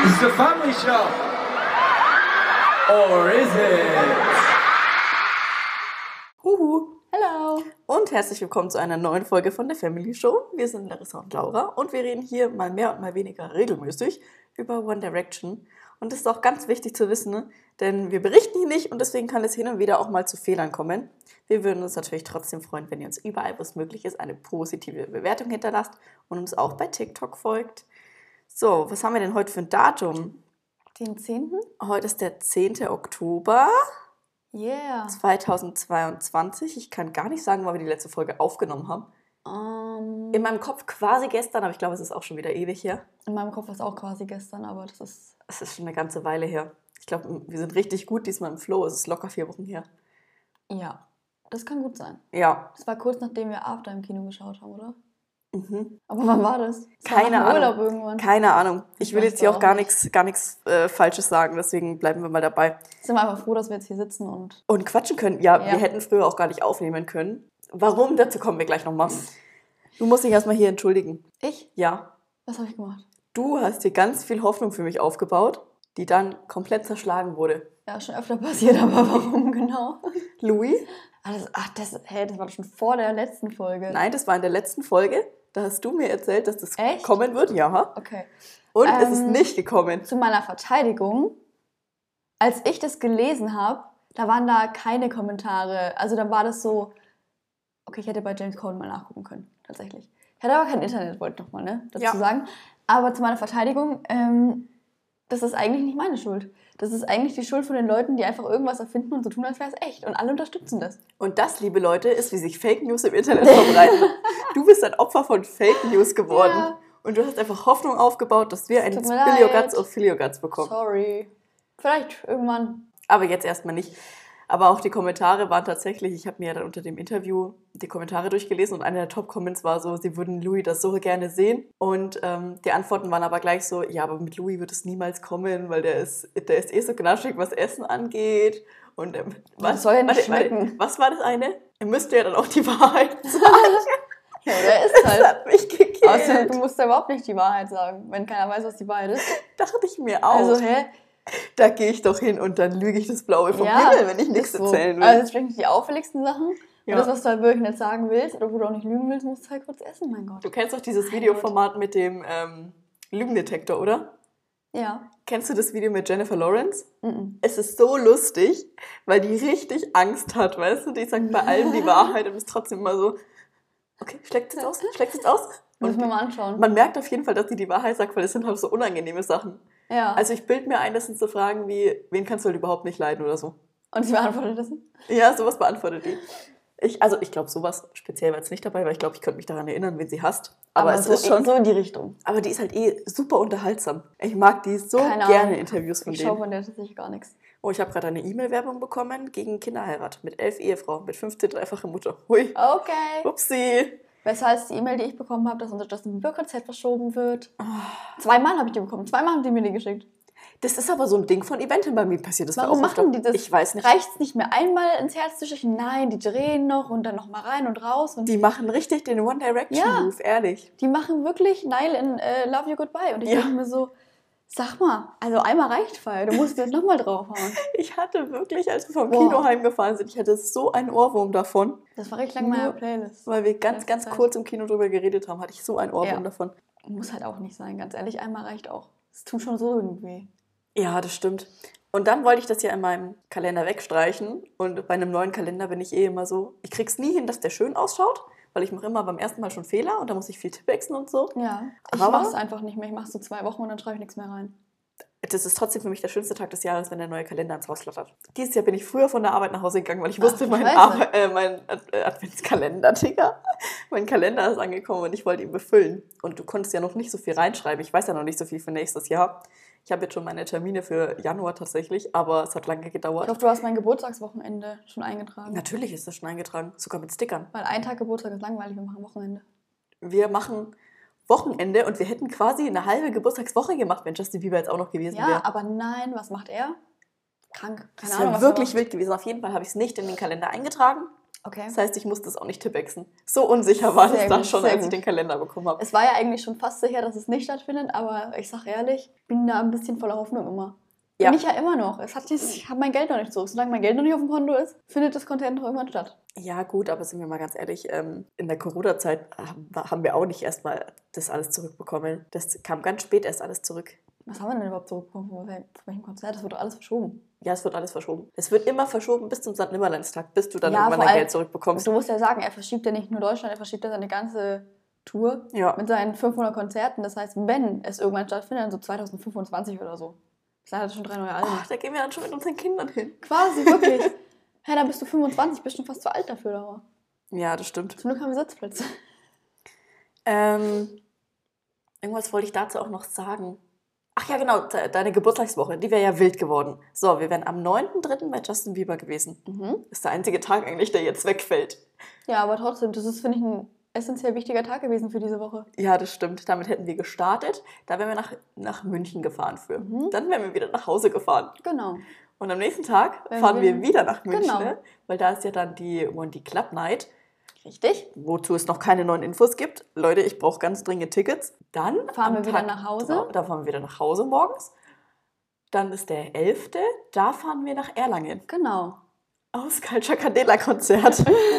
It's a family show. Or is it? Huhu. Hello. Und herzlich willkommen zu einer neuen Folge von der Family Show. Wir sind Larissa und Laura und wir reden hier mal mehr und mal weniger regelmäßig über One Direction. Und das ist auch ganz wichtig zu wissen, ne? Denn wir berichten hier nicht und deswegen kann es hin und wieder auch mal zu Fehlern kommen. Wir würden uns natürlich trotzdem freuen, wenn ihr uns überall, wo es möglich ist, eine positive Bewertung hinterlasst und uns auch bei TikTok folgt. So, was haben wir denn heute für ein Datum? Den 10.? Heute ist der 10. Oktober Yeah. 2022. Ich kann gar nicht sagen, wann wir die letzte Folge aufgenommen haben. In meinem Kopf quasi gestern, aber ich glaube, es ist auch schon wieder ewig her. In meinem Kopf war es auch quasi gestern, aber das ist... Es ist schon eine ganze Weile her. Ich glaube, wir sind richtig gut diesmal im Flow. Es ist locker 4 Wochen her. Ja, das kann gut sein. Ja. Das war kurz nachdem wir After im Kino geschaut haben, oder? Mhm. Aber wann war das? Das war Keine nach dem Ahnung. Urlaub irgendwann. Keine Ahnung. Ich will weiß jetzt hier auch auch gar nicht. nichts Falsches sagen, deswegen bleiben wir mal dabei. Sind wir einfach froh, dass wir jetzt hier sitzen und... Und quatschen können. Ja, Ja. wir hätten früher auch gar nicht aufnehmen können. Warum? Dazu kommen wir gleich nochmal. Du musst dich erstmal hier entschuldigen. Ich? Ja. Was habe ich gemacht? Du hast dir ganz viel Hoffnung für mich aufgebaut, die dann komplett zerschlagen wurde. Ja, schon öfter passiert, aber warum genau? Louis? Das war doch schon vor der letzten Folge. Nein, das war in der letzten Folge. Da hast du mir erzählt, dass das Echt? kommen wird. Ja. Okay. Und es ist nicht gekommen. Zu meiner Verteidigung, als ich das gelesen habe, da waren da keine Kommentare. Also dann war das so, okay, ich hätte bei James Corden mal nachgucken können, tatsächlich. Ich hatte aber kein Internet, wollte ich nochmal dazu sagen. Aber zu meiner Verteidigung, das ist eigentlich nicht meine Schuld. Das ist eigentlich die Schuld von den Leuten, die einfach irgendwas erfinden und so tun, als wäre es echt. Und alle unterstützen das. Und das, liebe Leute, ist, wie sich Fake News im Internet verbreiten. Du bist ein Opfer von Fake News geworden. Ja. Und du hast einfach Hoffnung aufgebaut, dass wir einen Tut mir Spilio leid. Guts auf Filio Guts bekommen. Sorry. Vielleicht irgendwann. Aber jetzt erstmal nicht. Aber auch die Kommentare waren tatsächlich, ich habe mir ja dann unter dem Interview die Kommentare durchgelesen und einer der Top-Comments war so, sie würden Louis das so gerne sehen. Und die Antworten waren aber gleich so, ja, aber mit Louis wird es niemals kommen, weil der ist eh so knaschig, was Essen angeht. Und Das soll ja nicht schmecken. was war das eine? Er müsste ja dann auch die Wahrheit sagen. Ja, der ist Das halt. hat mich gekillt. Außerdem, du musst ja überhaupt nicht die Wahrheit sagen, wenn keiner weiß, was die Wahrheit ist. Dachte ich mir auch. Also, hä? Da gehe ich doch hin und dann lüge ich das Blaue vom Ja, Himmel, wenn ich nichts ist so. erzählen will. Also, das sind vielleicht nicht die auffälligsten Sachen. Ja. Und das, was du halt wirklich nicht sagen willst oder wo du auch nicht lügen willst, musst du halt kurz essen, mein Gott. Du kennst doch dieses Videoformat mit dem Lügendetektor, oder? Ja. Kennst du das Video mit Jennifer Lawrence? Mhm. Es ist so lustig, weil die richtig Angst hat, weißt du? Die sagt bei allem die Wahrheit und ist trotzdem immer so, okay, schlägt es jetzt aus? Schlägt es jetzt aus? Müssen wir Und mal anschauen. man merkt auf jeden Fall, dass sie die Wahrheit sagt, weil es sind halt so unangenehme Sachen. Ja. Also ich bilde mir ein, das sind so Fragen wie, wen kannst du halt überhaupt nicht leiden oder so. Und sie beantwortet das? Ja, sowas beantwortet die. Ich glaube, sowas speziell war jetzt nicht dabei, weil ich glaube, ich könnte mich daran erinnern, wen sie hasst. Aber es so, ist schon. so in die Richtung. Aber die ist halt super unterhaltsam. Ich mag die so Keine gerne, Ahnung. Interviews von Ich schaue denen. von der tatsächlich gar nichts. Oh, ich habe gerade eine E-Mail-Werbung bekommen gegen Kinderheirat mit 11 Ehefrauen, mit 15 dreifache Mutter. Hui, Okay. upsi. Weshalb die E-Mail, die ich bekommen habe, dass unser Justin Bieber-Konzert verschoben wird. Zweimal habe ich die bekommen. Zweimal haben die mir die geschickt. Das ist aber so ein Ding von Eventen bei mir passiert. Das war Warum auch öfter. machen die das? Ich weiß nicht. Reicht es nicht mehr einmal ins Herz zu stechen? Nein, die drehen noch und dann noch mal rein und raus. Und Die machen richtig den One Direction Ja. Move, ehrlich. die machen wirklich Nile in Love You Goodbye. Und ich Ja. denke mir so, sag mal, also einmal reicht voll. Du musst jetzt nochmal draufhauen. Ich hatte wirklich, als wir vom Boah. Kino heimgefahren sind, ich hatte so einen Ohrwurm davon. Das war richtig lang in meiner Playlist. Weil wir ganz, Letzte ganz Zeit. kurz im Kino drüber geredet haben, hatte ich so einen Ohrwurm Ja. davon. Muss halt auch nicht sein, ganz ehrlich. Einmal reicht auch. Es tut schon so irgendwie. Ja, das stimmt. Und dann wollte ich das ja in meinem Kalender wegstreichen. Und bei einem neuen Kalender bin ich immer so, ich krieg's nie hin, dass der schön ausschaut, weil ich mache immer beim ersten Mal schon Fehler und da muss ich viel Tippexen und so. Ja, ich Aber- mach's einfach nicht mehr. Ich mach's so 2 Wochen und dann schreibe ich nichts mehr rein. Das ist trotzdem für mich der schönste Tag des Jahres, wenn der neue Kalender ins Haus flattert. Dieses Jahr bin ich früher von der Arbeit nach Hause gegangen, weil ich wusste, du mein Scheiße. Adventskalender, Digga. Mein Kalender ist angekommen und ich wollte ihn befüllen. Und du konntest ja noch nicht so viel reinschreiben. Ich weiß ja noch nicht so viel für nächstes Jahr. Ich habe jetzt schon meine Termine für Januar tatsächlich, aber es hat lange Ich gedauert. hoffe, du hast mein Geburtstagswochenende schon eingetragen. Natürlich ist das schon eingetragen, sogar mit Stickern. Weil ein Tag Geburtstag ist langweilig, wir machen Wochenende. Wir machen Wochenende und wir hätten quasi eine halbe Geburtstagswoche gemacht, wenn Justin Bieber jetzt auch noch gewesen Ja, wäre. aber nein, was macht er? Krank. Das Keine Ahnung, wäre was er wirklich macht. wild gewesen. Auf jeden Fall habe ich es nicht in den Kalender eingetragen. Okay. Das heißt, ich musste es auch nicht tippexen. So unsicher war Sehr das da gut, schon, sehr als ich gut. den Kalender bekommen habe. Es war ja eigentlich schon fast sicher, dass es nicht stattfindet, aber ich sag ehrlich, bin da ein bisschen voller Hoffnung immer. Ja. Bin ich ja immer noch. Ich habe mein Geld noch nicht zurück. Solange mein Geld noch nicht auf dem Konto ist, findet das Content noch irgendwann statt. Ja gut, aber sind wir mal ganz ehrlich, in der Corona-Zeit haben wir auch nicht erstmal das alles zurückbekommen. Das kam ganz spät erst alles zurück. Was haben wir denn überhaupt zurückbekommen? Von welchem Konzert? Das wird doch alles verschoben. Ja, es wird alles verschoben. Es wird immer verschoben bis zum St. Nimmerleinstag, bis du dann Ja, irgendwann vor dein allem- Geld zurückbekommst. Du musst ja sagen, er verschiebt ja nicht nur Deutschland, er verschiebt ja seine ganze Tour Ja. mit seinen 500 Konzerten. Das heißt, wenn es irgendwann stattfindet, dann so 2025 oder so. Bis dahin hat er schon 3 neue Alben. Da gehen wir dann schon mit unseren Kindern hin. Quasi, wirklich. Hä, dann bist du 25, bist schon fast zu alt dafür. Aber. Ja, das stimmt. Zum Glück haben wir Sitzplätze. Irgendwas wollte ich dazu auch noch sagen. Ach ja, genau, deine Geburtstagswoche, die wäre ja wild geworden. So, wir wären am 9.3. bei Justin Bieber gewesen. Ist der einzige Tag eigentlich, der jetzt wegfällt. Ja, aber trotzdem, das ist, finde ich, ein essentiell wichtiger Tag gewesen für diese Woche. Ja, das stimmt. Damit hätten wir gestartet. Da wären wir nach München gefahren für. Dann wären wir wieder nach Hause gefahren. Genau. Und am nächsten Tag Wenn fahren wir- wir wieder nach München, Genau. ne? Weil da ist ja dann die One D Club Night, Richtig. wozu es noch keine neuen Infos gibt. Leute, ich brauche ganz dringend Tickets. Dann Fahren am wir wieder nach Hause. Genau, dann fahren wir wieder nach Hause morgens. Dann ist der 11., da fahren wir nach Erlangen. Genau. Aus Culture Candela Konzert.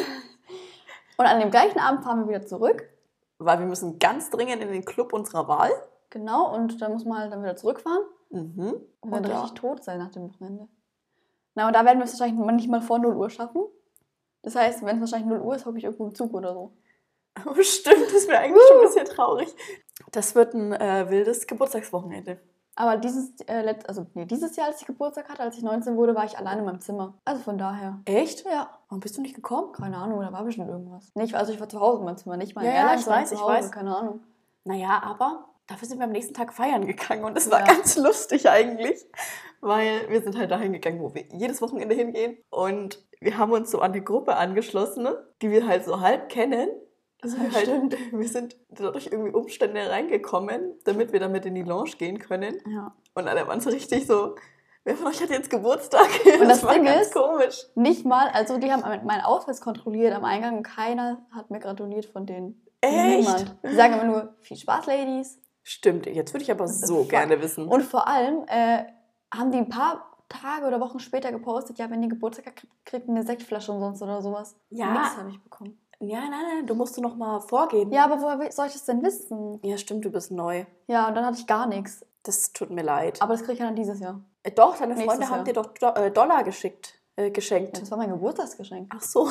Und an dem gleichen Abend fahren wir wieder zurück. Weil wir müssen ganz dringend in den Club unserer Wahl. Genau, und dann muss man halt dann wieder zurückfahren. Mhm. Und dann Und richtig tot sein nach dem Wochenende. Na, und da werden wir es wahrscheinlich nicht mal vor 0 Uhr schaffen. Das heißt, wenn es wahrscheinlich 0 Uhr ist, hocke ich irgendwo im Zug oder so. Oh, stimmt, das wäre eigentlich schon ein bisschen traurig. Das wird ein wildes Geburtstagswochenende. Aber dieses Jahr, als ich Geburtstag hatte, als ich 19 wurde, war ich alleine in meinem Zimmer. Also von daher. Echt? Ja. Warum bist du nicht gekommen? Keine Ahnung, da war bestimmt irgendwas. Ich war zu Hause in meinem Zimmer, nicht mal in Ja, Erlangen, ich sondern weiß, zu ich Hause, weiß. keine Ahnung. Naja, aber dafür sind wir am nächsten Tag feiern gegangen und es war Ja. ganz lustig eigentlich, weil wir sind halt dahin gegangen, wo wir jedes Wochenende hingehen und wir haben uns so an eine Gruppe angeschlossen, ne, die wir halt so halb kennen. Also wir sind durch irgendwie Umstände reingekommen, damit wir damit in die Lounge gehen können Ja. und alle waren so richtig so, wer von euch hat jetzt Geburtstag? Und das war Ding ganz ist- komisch. Nicht mal, also die haben meinen Ausweis kontrolliert am Eingang und keiner hat mir gratuliert von denen. Echt? Niemand. Die sagen immer nur, viel Spaß, Ladies. Stimmt, jetzt würde ich aber so fuck? gerne wissen. Und vor allem haben die ein paar Tage oder Wochen später gepostet, ja, wenn ihr Geburtstag habt, kriegt ihr eine Sektflasche umsonst oder sowas. Ja. Nichts habe ich bekommen. Ja, nein, du musst noch mal vorgehen. Ja, aber woher soll ich das denn wissen? Ja, stimmt, du bist neu. Ja, und dann hatte ich gar nichts. Das tut mir leid. Aber das kriege ich ja dann dieses Jahr. Doch, deine Nächstes Freunde haben Jahr. dir doch Dollar geschenkt. Ja, Geschenkt. das war mein Geburtstagsgeschenk. Ach so.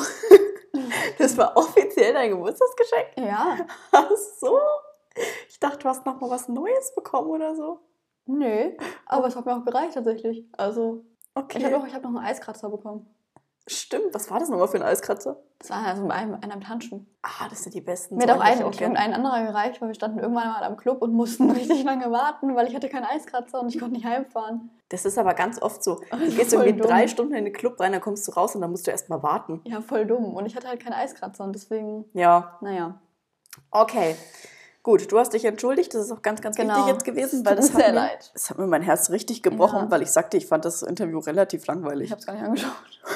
Das war offiziell dein Geburtstagsgeschenk? Ja, Ach so. Ich dachte, du hast noch mal was Neues bekommen oder so. nö. Aber es hat mir auch gereicht tatsächlich. Also, Okay. ich hab noch einen Eiskratzer bekommen. Stimmt. Was war das nochmal für ein Eiskratzer? Das war also in einem Handtuch. Ah, das sind die besten. Mir So hat auch einen hätte ich irgendein anderer gereicht, weil wir standen irgendwann mal am Club und mussten richtig lange warten, weil ich hatte keinen Eiskratzer und ich konnte nicht heimfahren. Das ist aber ganz oft so. Du ist gehst voll irgendwie dumm. 3 Stunden in den Club rein, dann kommst du raus und dann musst du erst mal warten. Ja, voll dumm. Und ich hatte halt keinen Eiskratzer und deswegen, Ja. naja. Okay. Gut, du hast dich entschuldigt. Das ist auch ganz, ganz Genau. wichtig jetzt gewesen, Es weil tut das mir sehr hat, mir, leid. das hat mir mein Herz richtig gebrochen, Ja. weil ich sagte, ich fand das Interview relativ langweilig. Ich habe es gar nicht angeschaut.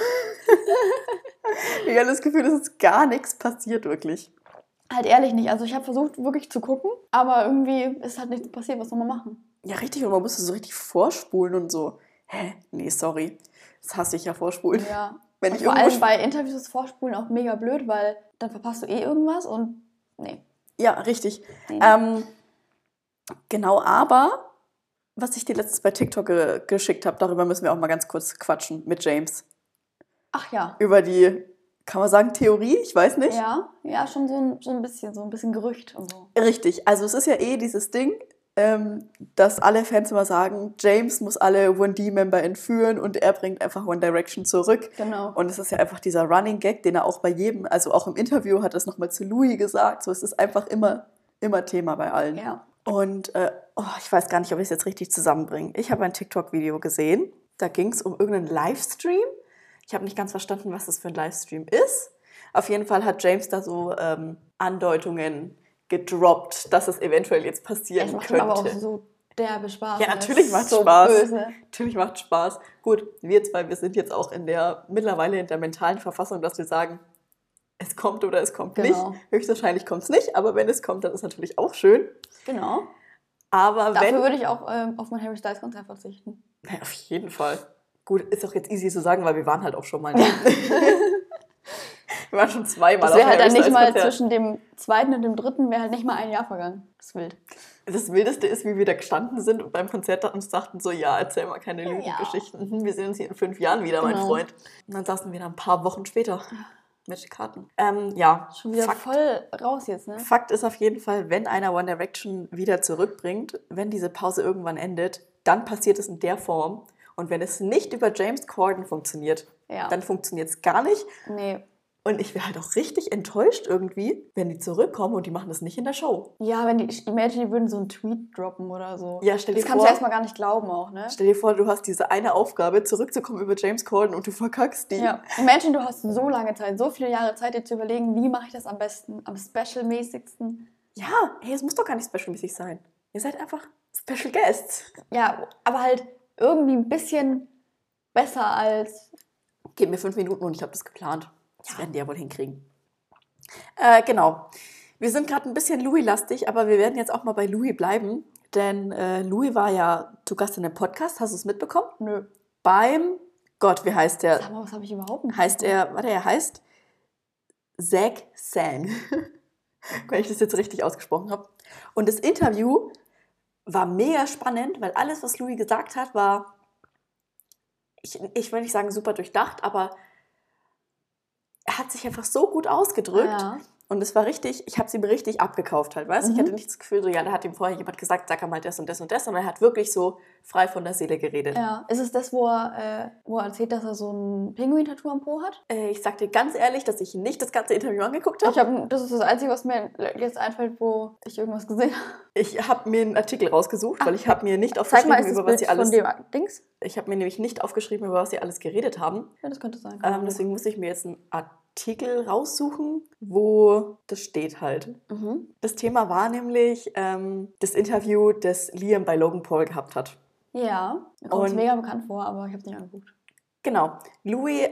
Ich habe das Gefühl, es ist gar nichts passiert, wirklich. Halt ehrlich nicht. Also ich habe versucht wirklich zu gucken, aber irgendwie ist halt nichts passiert. Was soll man machen? Ja, richtig, und man musste so richtig vorspulen und so. Hä? Nee, sorry. Das hasse ich ja, vorspulen. Ja. Wenn Und ich vor irgendwo allem bei Interviews ist Vorspulen auch mega blöd, weil dann verpasst du eh irgendwas und nee. Ja, richtig. Nee. Genau, aber was ich dir letztens bei TikTok geschickt habe, darüber müssen wir auch mal ganz kurz quatschen mit James. Ach ja. Über die, kann man sagen, Theorie? Ich weiß nicht. Ja, schon so ein bisschen Gerücht und so. Richtig, also es ist ja eh dieses Ding, dass alle Fans immer sagen, James muss alle 1D-Member entführen und er bringt einfach One Direction zurück. Genau. Und es ist ja einfach dieser Running Gag, den er auch bei jedem, also auch im Interview hat er es nochmal zu Louis gesagt, so es ist einfach immer Thema bei allen. Ja. Und ich weiß gar nicht, ob ich es jetzt richtig zusammenbringe. Ich habe ein TikTok-Video gesehen, da ging es um irgendeinen Livestream. Ich habe nicht ganz verstanden, was das für ein Livestream ist. Auf jeden Fall hat James da so Andeutungen gedroppt, dass es eventuell jetzt passieren Es macht ihm könnte. aber auch so derbe Spaß. Ja, Er natürlich ist macht so Spaß. Böse. Natürlich macht Spaß. Gut, wir zwei, wir sind jetzt auch mittlerweile in der mentalen Verfassung, dass wir sagen, es kommt oder es kommt Genau. nicht. Höchstwahrscheinlich kommt es nicht, aber wenn es kommt, dann ist natürlich auch schön. Genau. Aber Dafür würde ich auch auf mein Harry Styles Konzert verzichten. Ja, auf jeden Fall. Gut, ist auch jetzt easy zu sagen, weil wir waren halt auch schon mal. Wir waren schon zweimal Das wäre halt Harry dann nicht Styles mal Konzert. zwischen dem zweiten und dem dritten, wäre halt nicht mal ein Jahr vergangen. Das ist wild. Das Wildeste ist, wie wir da gestanden sind und beim Konzert uns dachten so, ja, erzähl mal keine Lügengeschichten. Wir sehen uns hier in 5 Jahren wieder, mein Genau. Freund. Und dann saßen wir da ein paar Wochen später mit Karten. Ja, Schon wieder Fakt. voll raus jetzt, ne? Fakt ist auf jeden Fall, wenn einer One Direction wieder zurückbringt, wenn diese Pause irgendwann endet, dann passiert es in der Form. Und wenn es nicht über James Corden funktioniert, Ja. dann funktioniert es gar nicht. Nee. Und ich wäre halt auch richtig enttäuscht irgendwie, wenn die zurückkommen und die machen das nicht in der Show. Ja, wenn die würden so einen Tweet droppen oder so. Ja, stell dir das kannst du vor- erstmal gar nicht glauben auch, ne? Stell dir vor, du hast diese eine Aufgabe, zurückzukommen über James Corden und du verkackst die. Ja. Imagine, du hast so lange Zeit, so viele Jahre Zeit, dir zu überlegen, wie mache ich das am besten, am special-mäßigsten. Ja, hey, es muss doch gar nicht specialmäßig sein. Ihr seid einfach Special Guests. Ja, aber halt irgendwie ein bisschen besser als... Gib mir 5 Minuten und ich habe das geplant. Das werden die ja wohl hinkriegen. Genau. Wir sind gerade ein bisschen Louis-lastig, aber wir werden jetzt auch mal bei Louis bleiben. Denn Louis war ja zu Gast in einem Podcast. Hast du es mitbekommen? Nö. Beim, Gott, wie heißt der? Sag mal, was habe ich überhaupt nicht Er heißt Zach Sang. Wenn ich das jetzt richtig ausgesprochen habe. Und das Interview war mega spannend, weil alles, was Louis gesagt hat, war, ich will nicht sagen super durchdacht, aber er hat sich einfach so gut ausgedrückt. Ja. Und es war richtig, ich habe es ihm richtig abgekauft halt, weißt du? Ich hatte nicht das Gefühl, so, ja, da hat ihm vorher jemand gesagt, sag mal das und das und das, sondern er hat wirklich so frei von der Seele geredet. Ja. Ist es das, wo er erzählt, dass er so ein Pinguin-Tattoo am Po hat? Ich sag dir ganz ehrlich, dass ich nicht das ganze Interview angeguckt habe. Das ist das Einzige, was mir jetzt einfällt, wo ich irgendwas gesehen habe. Ich habe mir einen Artikel rausgesucht, weil ich habe mir nicht Zeig aufgeschrieben, mal, ist das über was Bild sie alles. von dem Dings? Ich habe mir nämlich nicht aufgeschrieben, über was sie alles geredet haben. Ja, das könnte sein. Deswegen muss ich mir jetzt einen Artikel raussuchen, wo das steht halt. Mhm. Das Thema war nämlich das Interview, das Liam bei Logan Paul gehabt hat. Ja, mir kommt es Und- mega bekannt vor, aber ich habe es nicht angeguckt. Genau. Louis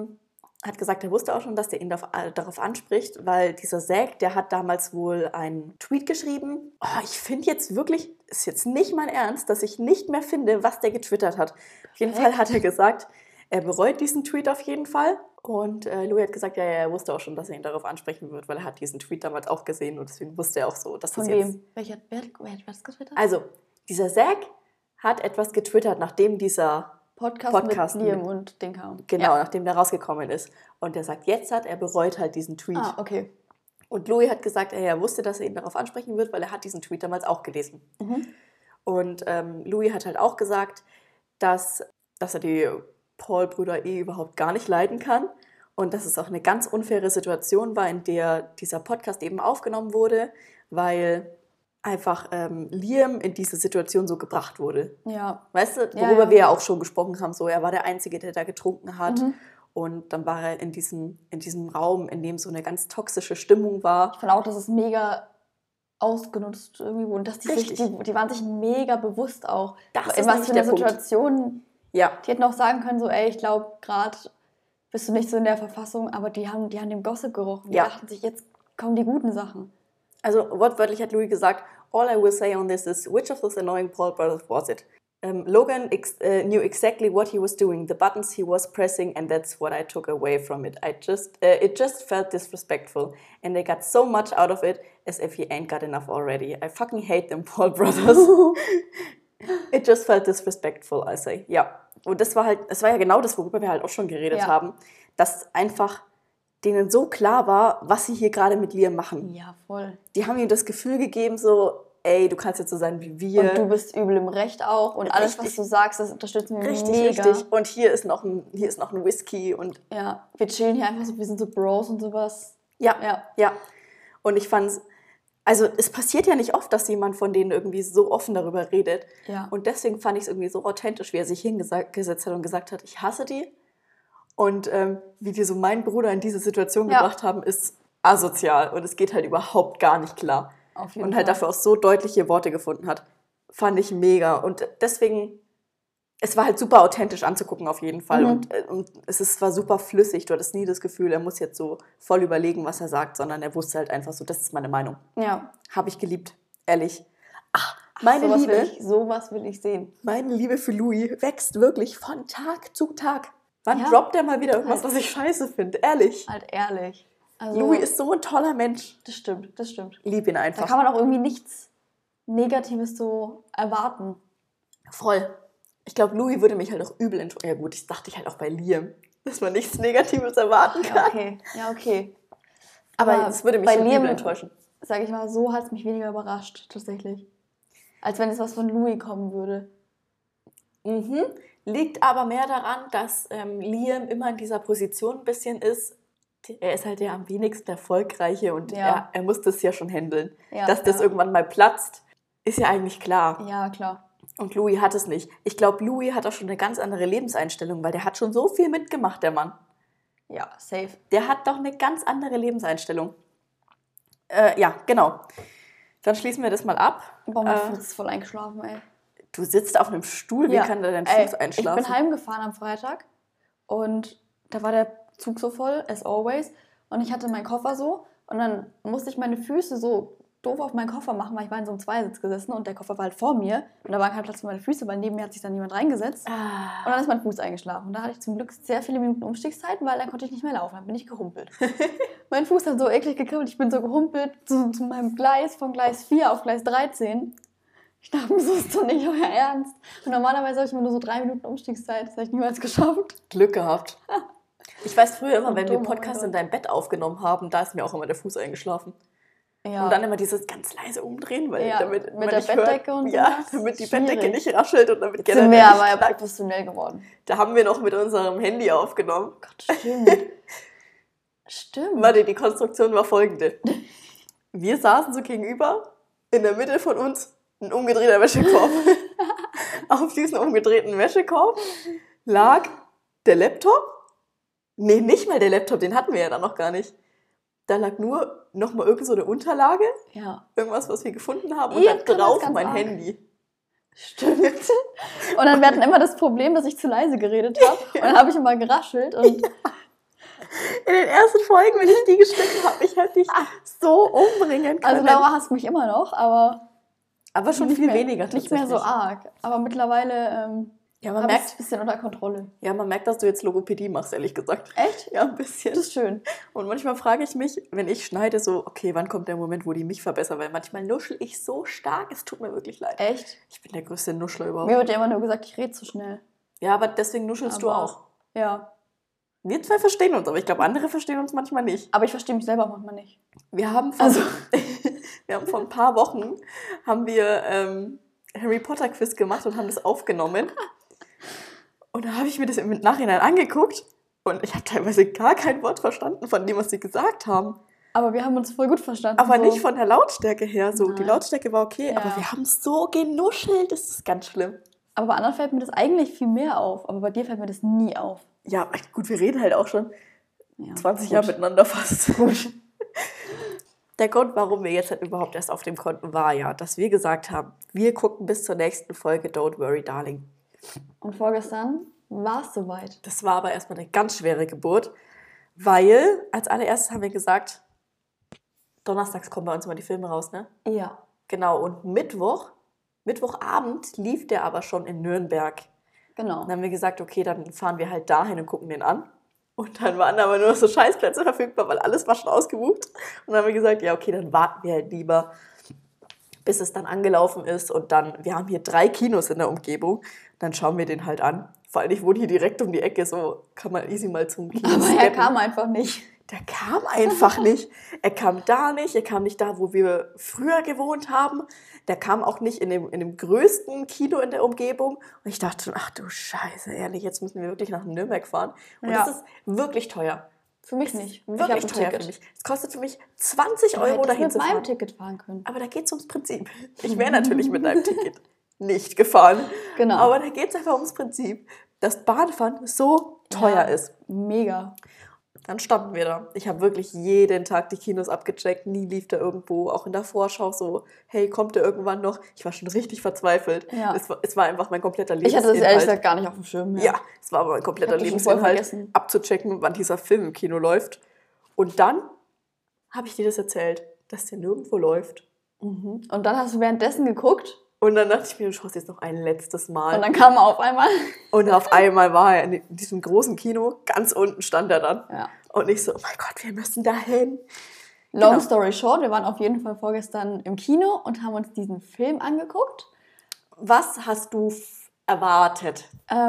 hat gesagt, er wusste auch schon, dass der ihn darauf anspricht, weil dieser Zack, der hat damals wohl einen Tweet geschrieben. Oh, ich finde jetzt wirklich, ist jetzt nicht mein Ernst, dass ich nicht mehr finde, was der getwittert hat. Auf jeden Fall hat er gesagt, er bereut diesen Tweet auf jeden Fall. Und Louis hat gesagt, ja, er wusste auch schon, dass er ihn darauf ansprechen wird, weil er hat diesen Tweet damals auch gesehen und deswegen wusste er auch so, dass Von das jetzt... wem? Wer hat was getwittert? Also, dieser Zack hat etwas getwittert, nachdem dieser Podcast mit Liam und den kam. Genau, Ja. nachdem der rausgekommen ist. Und der sagt, jetzt er bereut halt diesen Tweet. Ah, okay. Und Louis hat gesagt, er wusste, dass er ihn darauf ansprechen wird, weil er hat diesen Tweet damals auch gelesen. Mhm. Und Louis hat halt auch gesagt, dass er die Paul-Brüder überhaupt gar nicht leiden kann. Und dass es auch eine ganz unfaire Situation war, in der dieser Podcast eben aufgenommen wurde, weil einfach Liam in diese Situation so gebracht wurde. Ja. Weißt du, Ja, worüber ja. wir ja auch schon gesprochen haben, so, er war der Einzige, der da getrunken hat. Mhm. Und dann war er in diesem Raum, in dem so eine ganz toxische Stimmung war. Ich fand auch, dass es mega ausgenutzt irgendwie wurde. Und dass Richtig. die waren sich mega bewusst auch. Das ist in was nämlich für einer der Punkt. Situation. Ja, Die hätten auch sagen können, so, ey, ich glaube, gerade bist du nicht so in der Verfassung, aber die haben dem Gossip gerochen. Die Ja. dachten sich, jetzt kommen die guten Sachen. also wortwörtlich hat Louis gesagt, all I will say on this is, which of those annoying Paul brothers was it? Logan knew exactly what he was doing, the buttons he was pressing, and that's what I took away from it. It just felt disrespectful, and they got so much out of it, as if he ain't got enough already. I fucking hate them Paul brothers. It just felt disrespectful, I say. Ja, und es war ja genau das, worüber wir halt auch schon geredet Ja. haben, dass einfach denen so klar war, was sie hier gerade mit Liam machen. Ja, voll. Die haben ihm das Gefühl gegeben, so, ey, du kannst jetzt so sein wie wir. Und du bist übel im Recht auch. Und alles, was Richtig. du sagst, das unterstützen wir Richtig, mega. richtig. Und hier ist noch ein Whisky und Ja, wir chillen hier einfach so, wir sind so Bros und sowas. ja. Ja. Und ich fand's, also es passiert ja nicht oft, dass jemand von denen irgendwie so offen darüber redet. Ja. Und deswegen fand ich es irgendwie so authentisch, wie er sich hingesetzt hat und gesagt hat, ich hasse die. Und wie die so meinen Bruder in diese Situation Ja. gebracht haben, ist asozial. Und es geht halt überhaupt gar nicht klar. Auf jeden Und halt Fall. dafür auch so deutliche Worte gefunden hat. Fand ich mega. Und deswegen es war halt super authentisch anzugucken auf jeden Fall. Und war super flüssig. Du hattest nie das Gefühl, er muss jetzt so voll überlegen, was er sagt, sondern er wusste halt einfach so, das ist meine Meinung. Ja. Habe ich geliebt, ehrlich. Meine Sowas will ich sehen. Meine Liebe für Louis wächst wirklich von Tag zu Tag. Wann Ja. droppt er mal wieder irgendwas, was ich scheiße finde? Ehrlich. Halt ehrlich. Also, Louis ist so ein toller Mensch. Das stimmt, das stimmt. Lieb ihn Da einfach. kann man auch irgendwie nichts Negatives so erwarten. Voll. Ich glaube, Louis würde mich halt auch übel enttäuschen. Ja gut, das dachte ich halt auch bei Liam, dass man nichts Negatives erwarten kann. Ja, okay. Aber es würde mich bei schon Liam, übel enttäuschen. sag ich mal, so hat es mich weniger überrascht, tatsächlich. Als wenn es was von Louis kommen würde. Liegt aber mehr daran, dass Liam immer in dieser Position ein bisschen ist. Er ist halt der am wenigsten erfolgreiche und Ja. er muss das ja schon handeln. Ja, Dass das ja. irgendwann mal platzt, ist ja eigentlich klar. Ja, klar. Und Louis hat es nicht. Ich glaube, Louis hat auch schon eine ganz andere Lebenseinstellung, weil der hat schon so viel mitgemacht, der Mann. Ja, safe. Der hat doch eine ganz andere Lebenseinstellung. Ja, genau. Dann schließen wir das mal ab. Boah, mein Fuß ist voll eingeschlafen, ey. Du sitzt auf einem Stuhl, wie kann da dein Fuß einschlafen? Ich bin heimgefahren am Freitag und da war der Zug so voll, as always. Und ich hatte meinen Koffer so und dann musste ich meine Füße so doof auf meinen Koffer machen, weil ich war in so einem Zweisitz gesessen und der Koffer war halt vor mir und da war kein Platz für meine Füße, weil neben mir hat sich dann jemand reingesetzt und dann ist mein Fuß eingeschlafen. Und da hatte ich zum Glück sehr viele Minuten Umstiegszeiten, weil dann konnte ich nicht mehr laufen, dann bin ich gehumpelt. Mein Fuß hat so eklig gekribbelt, ich bin so gehumpelt zu meinem Gleis, von Gleis 4 auf Gleis 13. Ich dachte mir, so ist doch nicht euer Ernst. Und normalerweise habe ich immer nur so 3 Minuten Umstiegszeit, das habe ich niemals geschafft. Glück gehabt. Ich weiß früher immer, So wenn wir dumm, Podcast oder? in deinem Bett aufgenommen haben, da ist mir auch immer der Fuß eingeschlafen. Ja. Und dann immer dieses ganz leise Umdrehen, weil Ja, damit mit man der nicht Bettdecke hört, und ja, sowas. damit die Schwierig. Bettdecke nicht raschelt und damit Sind wir aber ja professionell geworden. Da haben wir noch mit unserem Handy aufgenommen. Gott, stimmt. Stimmt. Warte, die Konstruktion war folgende. Wir saßen so gegenüber, in der Mitte von uns ein umgedrehter Wäschekorb. Auf diesem umgedrehten Wäschekorb lag der Laptop. Nee, nicht mal der Laptop, den hatten wir ja dann noch gar nicht. Da lag nur nochmal irgend so eine Unterlage, Ja, irgendwas, was wir gefunden haben, und Ihr dann könnt das drauf ganz mein arg. Handy. stimmt. Und dann wir hatten immer das Problem, dass ich zu leise geredet habe. Und dann habe ich immer geraschelt und In den ersten Folgen, wenn ich die geschnitten habe, ich hätte dich so umbringen können. also Laura hasst mich immer noch, aber aber schon nicht viel mehr, weniger nicht mehr so tatsächlich. arg. Aber mittlerweile Ja, man habe ich es merkt, ein bisschen unter Kontrolle. ja, man merkt, dass du jetzt Logopädie machst, ehrlich gesagt. Echt? Ja, ein bisschen. Das ist schön. Und manchmal frage ich mich, wenn ich schneide, so, okay, wann kommt der Moment, wo die mich verbessern? Weil manchmal nuschel ich so stark, es tut mir wirklich leid. Echt? Ich bin der größte Nuschler überhaupt. Mir wird ja immer nur gesagt, ich rede zu schnell. Ja, aber deswegen nuschelst du Aber- auch. Ja. Wir zwei verstehen uns, aber ich glaube, andere verstehen uns manchmal nicht. Aber ich verstehe mich selber auch manchmal nicht. Wir haben vor, wir haben vor ein paar Wochen Harry Potter Quiz gemacht und haben das aufgenommen. Und da habe ich mir das im Nachhinein angeguckt und ich habe teilweise gar kein Wort verstanden von dem, was sie gesagt haben. Aber wir haben uns voll gut verstanden. Aber so. nicht von der Lautstärke her. So, die Nein. Lautstärke war okay, Ja. aber wir haben so genuschelt, das ist ganz schlimm. Aber bei anderen fällt mir das eigentlich viel mehr auf. Aber bei dir fällt mir das nie auf. Ja, gut, wir reden halt auch schon Ja, 20 gut. Jahre miteinander fast. Gut. Der Grund, warum wir jetzt halt überhaupt erst auf dem konnten, war ja, dass wir gesagt haben, wir gucken bis zur nächsten Folge Don't Worry, Darling. Und vorgestern war es soweit. Das war aber erstmal eine ganz schwere Geburt, weil als allererstes haben wir gesagt, donnerstags kommen bei uns immer die Filme raus, ne? Ja. Genau, und Mittwochabend lief der aber schon in Nürnberg. Genau. Dann haben wir gesagt, okay, dann fahren wir halt dahin und gucken den an. Und dann waren aber nur so Scheißplätze verfügbar, weil alles war schon ausgebucht. Und dann haben wir gesagt, ja, okay, dann warten wir halt lieber, bis es dann angelaufen ist. Und dann, wir haben hier 3 Kinos in der Umgebung. Dann schauen wir den halt an. Vor allem, ich wohne hier direkt um die Ecke, so kann man easy mal zum Kino Aber er steppen. kam einfach nicht. Der kam einfach nicht. Er kam da nicht, er kam nicht da, wo wir früher gewohnt haben. Der kam auch nicht in dem größten Kino in der Umgebung. Und ich dachte schon, ach du Scheiße, ehrlich, jetzt müssen wir wirklich nach Nürnberg fahren. Und Ja. das ist wirklich teuer. Für mich nicht. Wirklich hab ein teuer Ticket. für mich. Es kostet für mich 20 Du Euro hättest dahin mit zu meinem fahren. Ticket fahren können. Aber da geht es ums Prinzip. Ich wäre natürlich mit deinem Ticket nicht gefahren. Genau. Aber da geht es einfach ums Prinzip, dass Bahnfahren so teuer Ja. ist. Mega. Dann standen wir da. Ich habe wirklich jeden Tag die Kinos abgecheckt. Nie lief da irgendwo, auch in der Vorschau so, hey, kommt der irgendwann noch? Ich war schon richtig verzweifelt. Ja. Es war einfach mein kompletter Ich Lebensinhalt. hatte das ehrlich gesagt gar nicht auf dem Schirm. Ja, es war aber mein kompletter Ich hab das schon voll Lebensinhalt, vergessen. abzuchecken, wann dieser Film im Kino läuft. Und dann habe ich dir das erzählt, dass der nirgendwo läuft. Und dann hast du währenddessen geguckt Und dann dachte ich mir, du schaust jetzt noch ein letztes Mal. und dann kam er auf einmal. Und auf einmal war er in diesem großen Kino, ganz unten stand er dann. Ja. Und ich so, oh mein Gott, wir müssen da hin. Long Genau. story short, wir waren auf jeden Fall vorgestern im Kino und haben uns diesen Film angeguckt. Was hast du erwartet?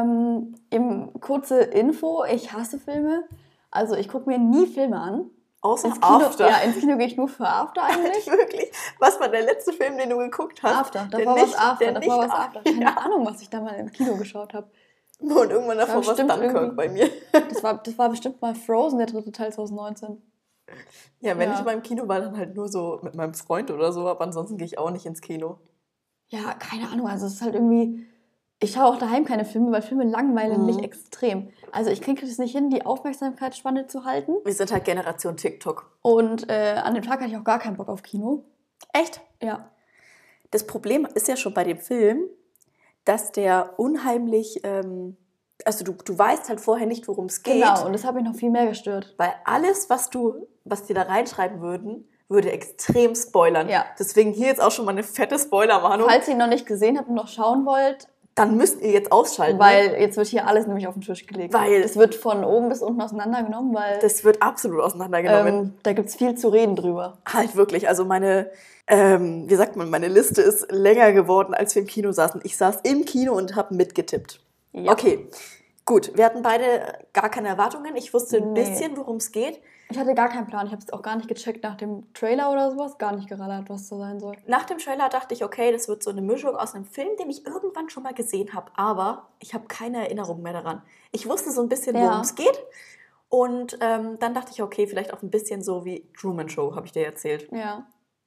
Kurze Info, ich hasse Filme. Also ich gucke mir nie Filme an. Außer Ins Kino, After. ja, ins Kino gehe ich nur für After eigentlich. Wirklich? Was war der letzte Film, den du geguckt hast? After, Der davor nicht- was After, der davor nicht was After. Keine Ja. Ahnung, was ich da mal im Kino geschaut habe. Und irgendwann davor Ja, war stimmt Dunkirk irgendwie. bei mir. Das war bestimmt mal Frozen, der dritte Teil 2019. Ja, wenn Ja. ich mal im Kino war, dann halt nur so mit meinem Freund oder so, aber ansonsten gehe ich auch nicht ins Kino. Ja, keine Ahnung, also es ist halt irgendwie... Ich schaue auch daheim keine Filme, weil Filme langweilen mich extrem. Also ich kriege es nicht hin, die Aufmerksamkeitsspanne zu halten. Wir sind halt Generation TikTok. Und an dem Tag hatte ich auch gar keinen Bock auf Kino. Echt? Ja. Das Problem ist ja schon bei dem Film, dass der unheimlich, also du weißt halt vorher nicht, worum es geht. Genau, und das hat mich noch viel mehr gestört. Weil alles, was die da reinschreiben würden, würde extrem spoilern. Ja. Deswegen hier jetzt auch schon mal eine fette Spoilerwarnung. Falls ihr ihn noch nicht gesehen habt und noch schauen wollt, Dann müsst ihr jetzt ausschalten. weil jetzt wird hier alles nämlich auf den Tisch gelegt. Weil- es wird von oben bis unten auseinandergenommen, weil Das wird absolut auseinandergenommen. da gibt es viel zu reden drüber. Halt wirklich, also meine, wie sagt man, meine Liste ist länger geworden, als wir im Kino saßen. Ich saß im Kino und habe mitgetippt. Ja. Okay, gut. Wir hatten beide gar keine Erwartungen. Ich wusste ein Nee. bisschen, worum es geht. Ich hatte gar keinen Plan. Ich habe es auch gar nicht gecheckt nach dem Trailer oder sowas. Gar nicht gerallert, was da sein soll. Nach dem Trailer dachte ich, okay, das wird so eine Mischung aus einem Film, den ich irgendwann schon mal gesehen habe, aber ich habe keine Erinnerung mehr daran. Ich wusste so ein bisschen, Ja. worum es geht. Und dann dachte ich, okay, vielleicht auch ein bisschen so wie Truman Show, habe ich dir erzählt. Ja.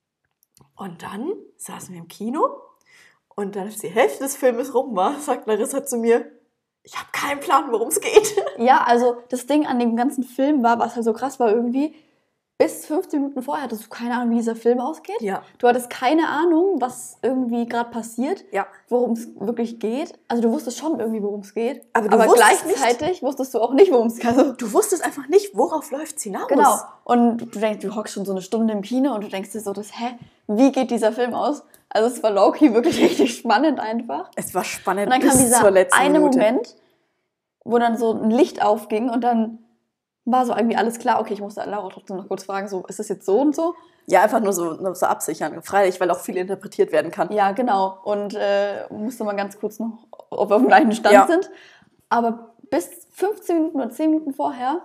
Und dann saßen wir im Kino und dann, als die Hälfte des Filmes rum war, sagt Larissa zu mir, ich habe keinen Plan, worum es geht. Ja, also das Ding an dem ganzen Film war, was halt so krass war irgendwie, bis 15 Minuten vorher hattest du keine Ahnung, wie dieser Film ausgeht. Ja. Du hattest keine Ahnung, was irgendwie gerade passiert, Ja. worum es wirklich geht. Also du wusstest schon irgendwie, worum es geht. Aber du wusstest gleichzeitig wusstest du auch nicht, worum es geht. Also, Du wusstest einfach nicht, worauf läuft es hinaus. genau. Und du denkst, du hockst schon so eine Stunde im Kino und du denkst dir so, wie geht dieser Film aus? Also es war low-key wirklich richtig spannend einfach. Es war spannend Und dann kam bis dieser zur letzten eine Minute. Moment, wo dann so ein Licht aufging und dann war so irgendwie alles klar. Okay, ich musste Laura trotzdem noch kurz fragen, so, ist das jetzt so und so? Ja, einfach nur so absichern. Freilich, weil auch viel interpretiert werden kann. Ja, genau. Und musste mal ganz kurz noch, ob wir auf dem gleichen Stand Ja. sind. Aber bis 15 Minuten oder 10 Minuten vorher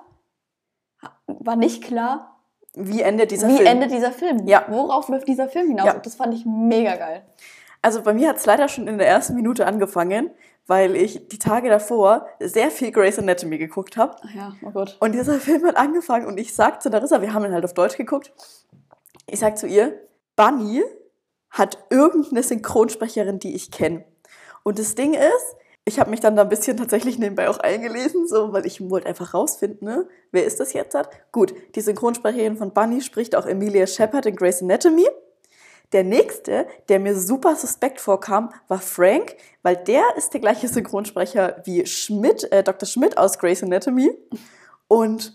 war nicht klar, Wie endet dieser wie Film? endet dieser Film. Ja. Worauf läuft dieser Film hinaus? Ja. Und das fand ich mega geil. Also bei mir hat es leider schon in der ersten Minute angefangen, weil ich die Tage davor sehr viel Grey's Anatomy geguckt habe. Ach ja, oh Gott. Und dieser Film hat angefangen und ich sag zu Larissa, wir haben ihn halt auf Deutsch geguckt, ich sag zu ihr, Bunny hat irgendeine Synchronsprecherin, die ich kenne. Und das Ding ist, ich habe mich dann da ein bisschen tatsächlich nebenbei auch eingelesen, so, weil ich wollte einfach rausfinden, ne? Wer ist das jetzt? Gut, die Synchronsprecherin von Bunny spricht auch Emilia Shepard in Grey's Anatomy. Der nächste, der mir super suspekt vorkam, war Frank, weil der ist der gleiche Synchronsprecher wie Schmidt, Dr. Schmidt aus Grey's Anatomy. Und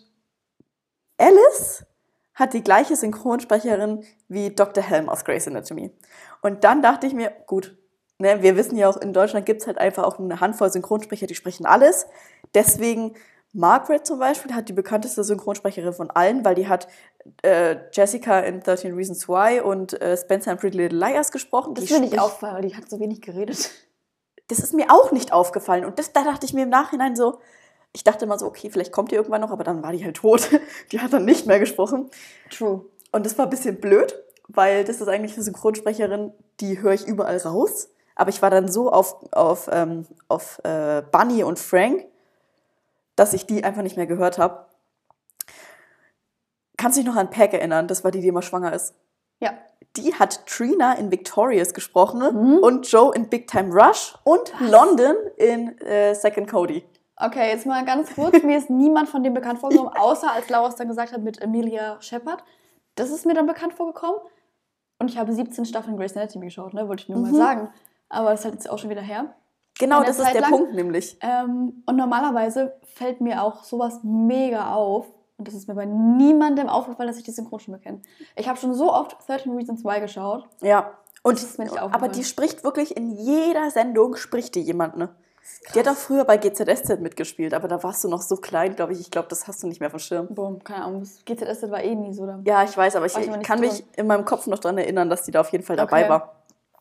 Alice hat die gleiche Synchronsprecherin wie Dr. Helm aus Grey's Anatomy. Und dann dachte ich mir, gut, ne, wir wissen ja auch, in Deutschland gibt es halt einfach auch eine Handvoll Synchronsprecher, die sprechen alles. Deswegen, Margaret zum Beispiel hat die bekannteste Synchronsprecherin von allen, weil die hat Jessica in 13 Reasons Why und Spencer in Pretty Little Liars gesprochen. Das Die ist mir nicht spricht- aufgefallen, weil die hat so wenig geredet. Das ist mir auch nicht aufgefallen. Und da dachte ich mir im Nachhinein so, ich dachte immer so, okay, vielleicht kommt die irgendwann noch, aber dann war die halt tot. Die hat dann nicht mehr gesprochen. True. Und das war ein bisschen blöd, weil das ist eigentlich eine Synchronsprecherin, die höre ich überall raus. Aber ich war dann so auf Bunny und Frank, dass ich die einfach nicht mehr gehört habe. Kannst du dich noch an Peg erinnern? Das war die immer schwanger ist. Ja. Die hat Trina in Victorious gesprochen und Joe in Big Time Rush und London in Second Cody. Okay, jetzt mal ganz kurz. Mir ist niemand von dem bekannt vorgekommen, außer als Laura es dann gesagt hat mit Emilia Shepard. Das ist mir dann bekannt vorgekommen. Und ich habe 17 Staffeln Grey's Anatomy geschaut, ne? Wollte ich nur mal sagen. Aber das ist halt jetzt auch schon wieder her. Genau, Eine das ist Zeit der lang. Punkt nämlich. Und normalerweise fällt mir auch sowas mega auf. Und das ist mir bei niemandem aufgefallen, dass ich die Synchronstimme kenne. Ich habe schon so oft 13 Reasons Why geschaut. Ja. Und, Das ist mir nicht aber aufgefallen. die spricht wirklich in jeder Sendung, spricht die jemand, ne? Die hat auch früher bei GZSZ mitgespielt, aber da warst du noch so klein, glaube ich. Ich glaube, das hast du nicht mehr auf dem Schirm. Boom, keine Ahnung. Das GZSZ war eh nie so. Da. Ja, ich weiß, aber ich Weiß ich aber nicht kann so mich in meinem Kopf noch daran erinnern, dass die da auf jeden Fall dabei Okay. war.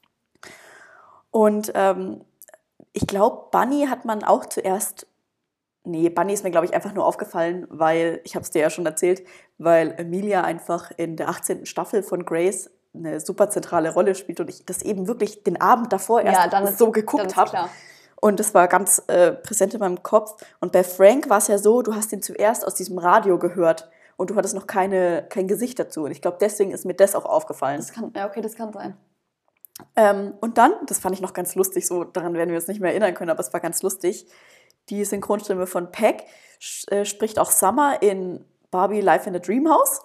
Und ich glaube, Bunny hat man auch zuerst... Nee, Bunny ist mir, glaube ich, einfach nur aufgefallen, weil, ich habe es dir ja schon erzählt, weil Emilia einfach in der 18. Staffel von Grey's eine super zentrale Rolle spielt und ich das eben wirklich den Abend davor erst dann ist- so dann geguckt ist habe. klar. Und das war ganz präsent in meinem Kopf. Und bei Frank war es ja so, du hast ihn zuerst aus diesem Radio gehört und du hattest noch kein Gesicht dazu. Und ich glaube, deswegen ist mir das auch aufgefallen. Das kann, ja, okay, das kann sein. Und dann, das fand ich noch ganz lustig, so daran werden wir uns nicht mehr erinnern können, aber es war ganz lustig, die Synchronstimme von Peg spricht auch Summer in Barbie Life in a Dream House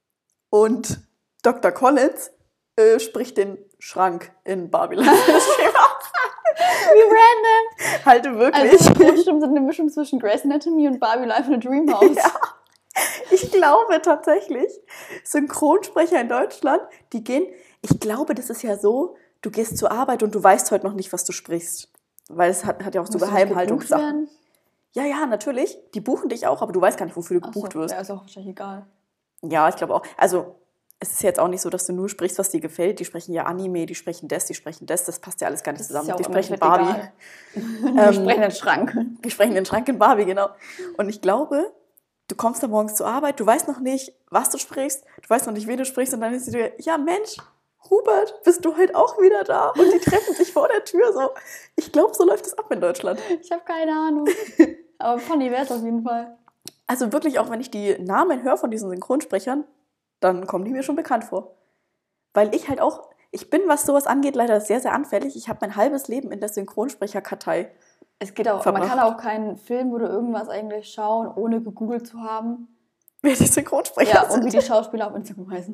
und Dr. Collins spricht den Schrank in Barbie Life in a Dream House. Wie random! Halte wirklich. Also Synchronstimmen sind eine Mischung zwischen Grey's Anatomy und Barbie Life in a Dream House. Ja. Ich glaube tatsächlich, Synchronsprecher in Deutschland, die gehen, ich glaube, das ist ja so, du gehst zur Arbeit und du weißt heute noch nicht, was du sprichst. Weil es hat ja auch so Musst du nicht Geheimhaltungssachen. gebucht werden? Ja, natürlich. Die buchen dich auch, aber du weißt gar nicht, wofür du gebucht Ach so, wirst. ja, ist auch wahrscheinlich egal. Ja, ich glaube auch. Also, es ist jetzt auch nicht so, dass du nur sprichst, was dir gefällt. Die sprechen ja Anime, die sprechen das. Das passt ja alles gar nicht Das ist zusammen. ja auch Die im sprechen Endeffekt Barbie. egal. Die sprechen den Schrank. Die sprechen den Schrank in Barbie, genau. Und ich glaube, du kommst da morgens zur Arbeit, du weißt noch nicht, was du sprichst, du weißt noch nicht, wen du sprichst, und dann ist sie dir, ja Mensch, Hubert, bist du heute auch wieder da? Und die treffen sich vor der Tür so. Ich glaube, so läuft es ab in Deutschland. Ich habe keine Ahnung. Aber funny wäre es auf jeden Fall. Also wirklich, auch wenn ich die Namen höre von diesen Synchronsprechern, dann kommen die mir schon bekannt vor. Weil ich halt auch, ich bin, was sowas angeht, leider sehr, sehr anfällig. Ich habe mein halbes Leben in der Synchronsprecherkartei. Es geht auch, Verbracht. man kann auch keinen Film oder irgendwas eigentlich schauen, ohne gegoogelt zu haben. Wer die Synchronsprecher Ja, und sind. wie die Schauspieler auf Instagram heißen.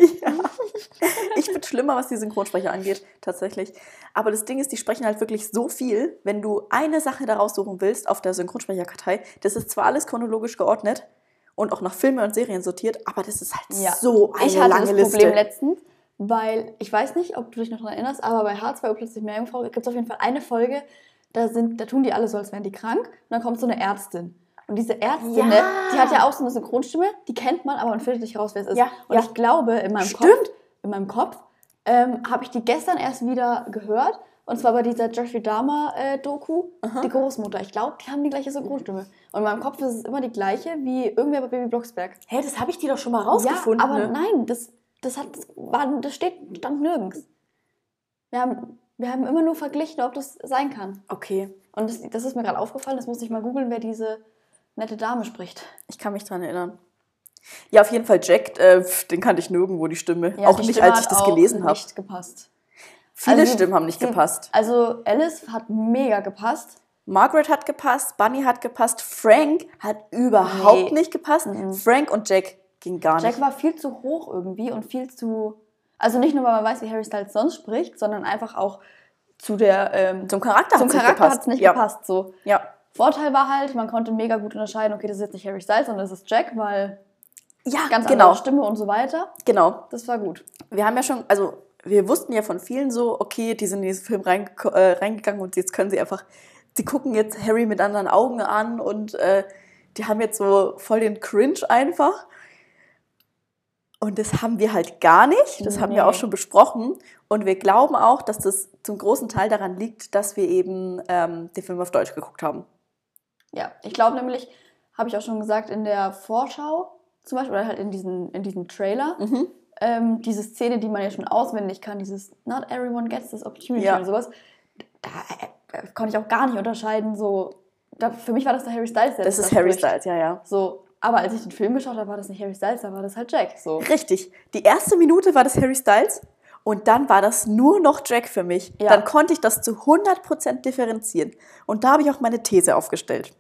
Ich bin schlimmer, was die Synchronsprecher angeht, tatsächlich. Aber das Ding ist, die sprechen halt wirklich so viel, wenn du eine Sache da raussuchen willst auf der Synchronsprecherkartei. Das ist zwar alles chronologisch geordnet und auch nach Filmen und Serien sortiert, aber das ist halt Ja. so eine Ich hatte lange das Problem Liste. letztens, weil, ich weiß nicht, ob du dich noch daran erinnerst, aber bei H2O plötzlich Meerjungfrau gibt es auf jeden Fall eine Folge, da tun die alle so, als wären die krank, und dann kommt so eine Ärztin. Und diese Ärztin, Ja. ne, die hat ja auch so eine Synchronstimme, die kennt man, aber man findet nicht raus, wer es ist. Ja, Und ja. ich glaube, in meinem Stimmt. Kopf habe ich die gestern erst wieder gehört, und zwar bei dieser Jeffrey Dahmer-Doku, die Großmutter. Ich glaube, die haben die gleiche Synchronstimme. Und in meinem Kopf ist es immer die gleiche wie irgendwer bei Baby Blocksberg. Hä, das habe ich dir doch schon mal rausgefunden. Ja, aber ne? nein, das stand nirgends. Wir haben immer nur verglichen, ob das sein kann. Okay, Und das ist mir gerade aufgefallen, das musste ich mal googeln, wer diese nette Dame spricht. ich kann mich dran erinnern. Ja, auf jeden Fall Jack, den kannte ich nirgendwo, die Stimme. Ja, auch die nicht, Stimme als ich hat das auch gelesen habe. nicht gepasst. Viele Also, Stimmen haben nicht gepasst. Also Alice hat mega gepasst. Margaret hat gepasst, Bunny hat gepasst, Frank hat überhaupt Nee. nicht gepasst. Frank und Jack ging gar Jack nicht. war viel zu hoch irgendwie und viel zu... Also nicht nur, weil man weiß, wie Harry Styles sonst spricht, sondern einfach auch zu der... Zum Charakter zum hat's nicht Charakter gepasst. hat es nicht Ja. gepasst. So. Ja. Vorteil war halt, man konnte mega gut unterscheiden, okay, das ist jetzt nicht Harry Styles, sondern das ist Jack, weil Ja, ganz genau. andere Stimme und so weiter. Genau. Das war gut. Wir haben ja schon, also wir wussten ja von vielen so, okay, die sind in diesen Film reingegangen und jetzt können sie einfach, sie gucken jetzt Harry mit anderen Augen an und die haben jetzt so voll den Cringe einfach. Und das haben wir halt gar nicht. Das haben wir Nee. auch schon besprochen. Und wir glauben auch, dass das zum großen Teil daran liegt, dass wir eben den Film auf Deutsch geguckt haben. Ja, ich glaube nämlich, habe ich auch schon gesagt, in der Vorschau zum Beispiel, oder halt in diesem Trailer, diese Szene, die man ja schon auswendig kann, dieses Not everyone gets this opportunity Ja. oder sowas, da konnte ich auch gar nicht unterscheiden, so, für mich war das der Harry Styles, der Das ist da Harry spricht. Styles, ja, ja. So, aber als ich den Film geschaut habe, war das nicht Harry Styles, da war das halt Jack, so. Richtig. Die erste Minute war das Harry Styles und dann war das nur noch Jack für mich. Ja. Dann konnte ich das zu 100% differenzieren. Und da habe ich auch meine These aufgestellt.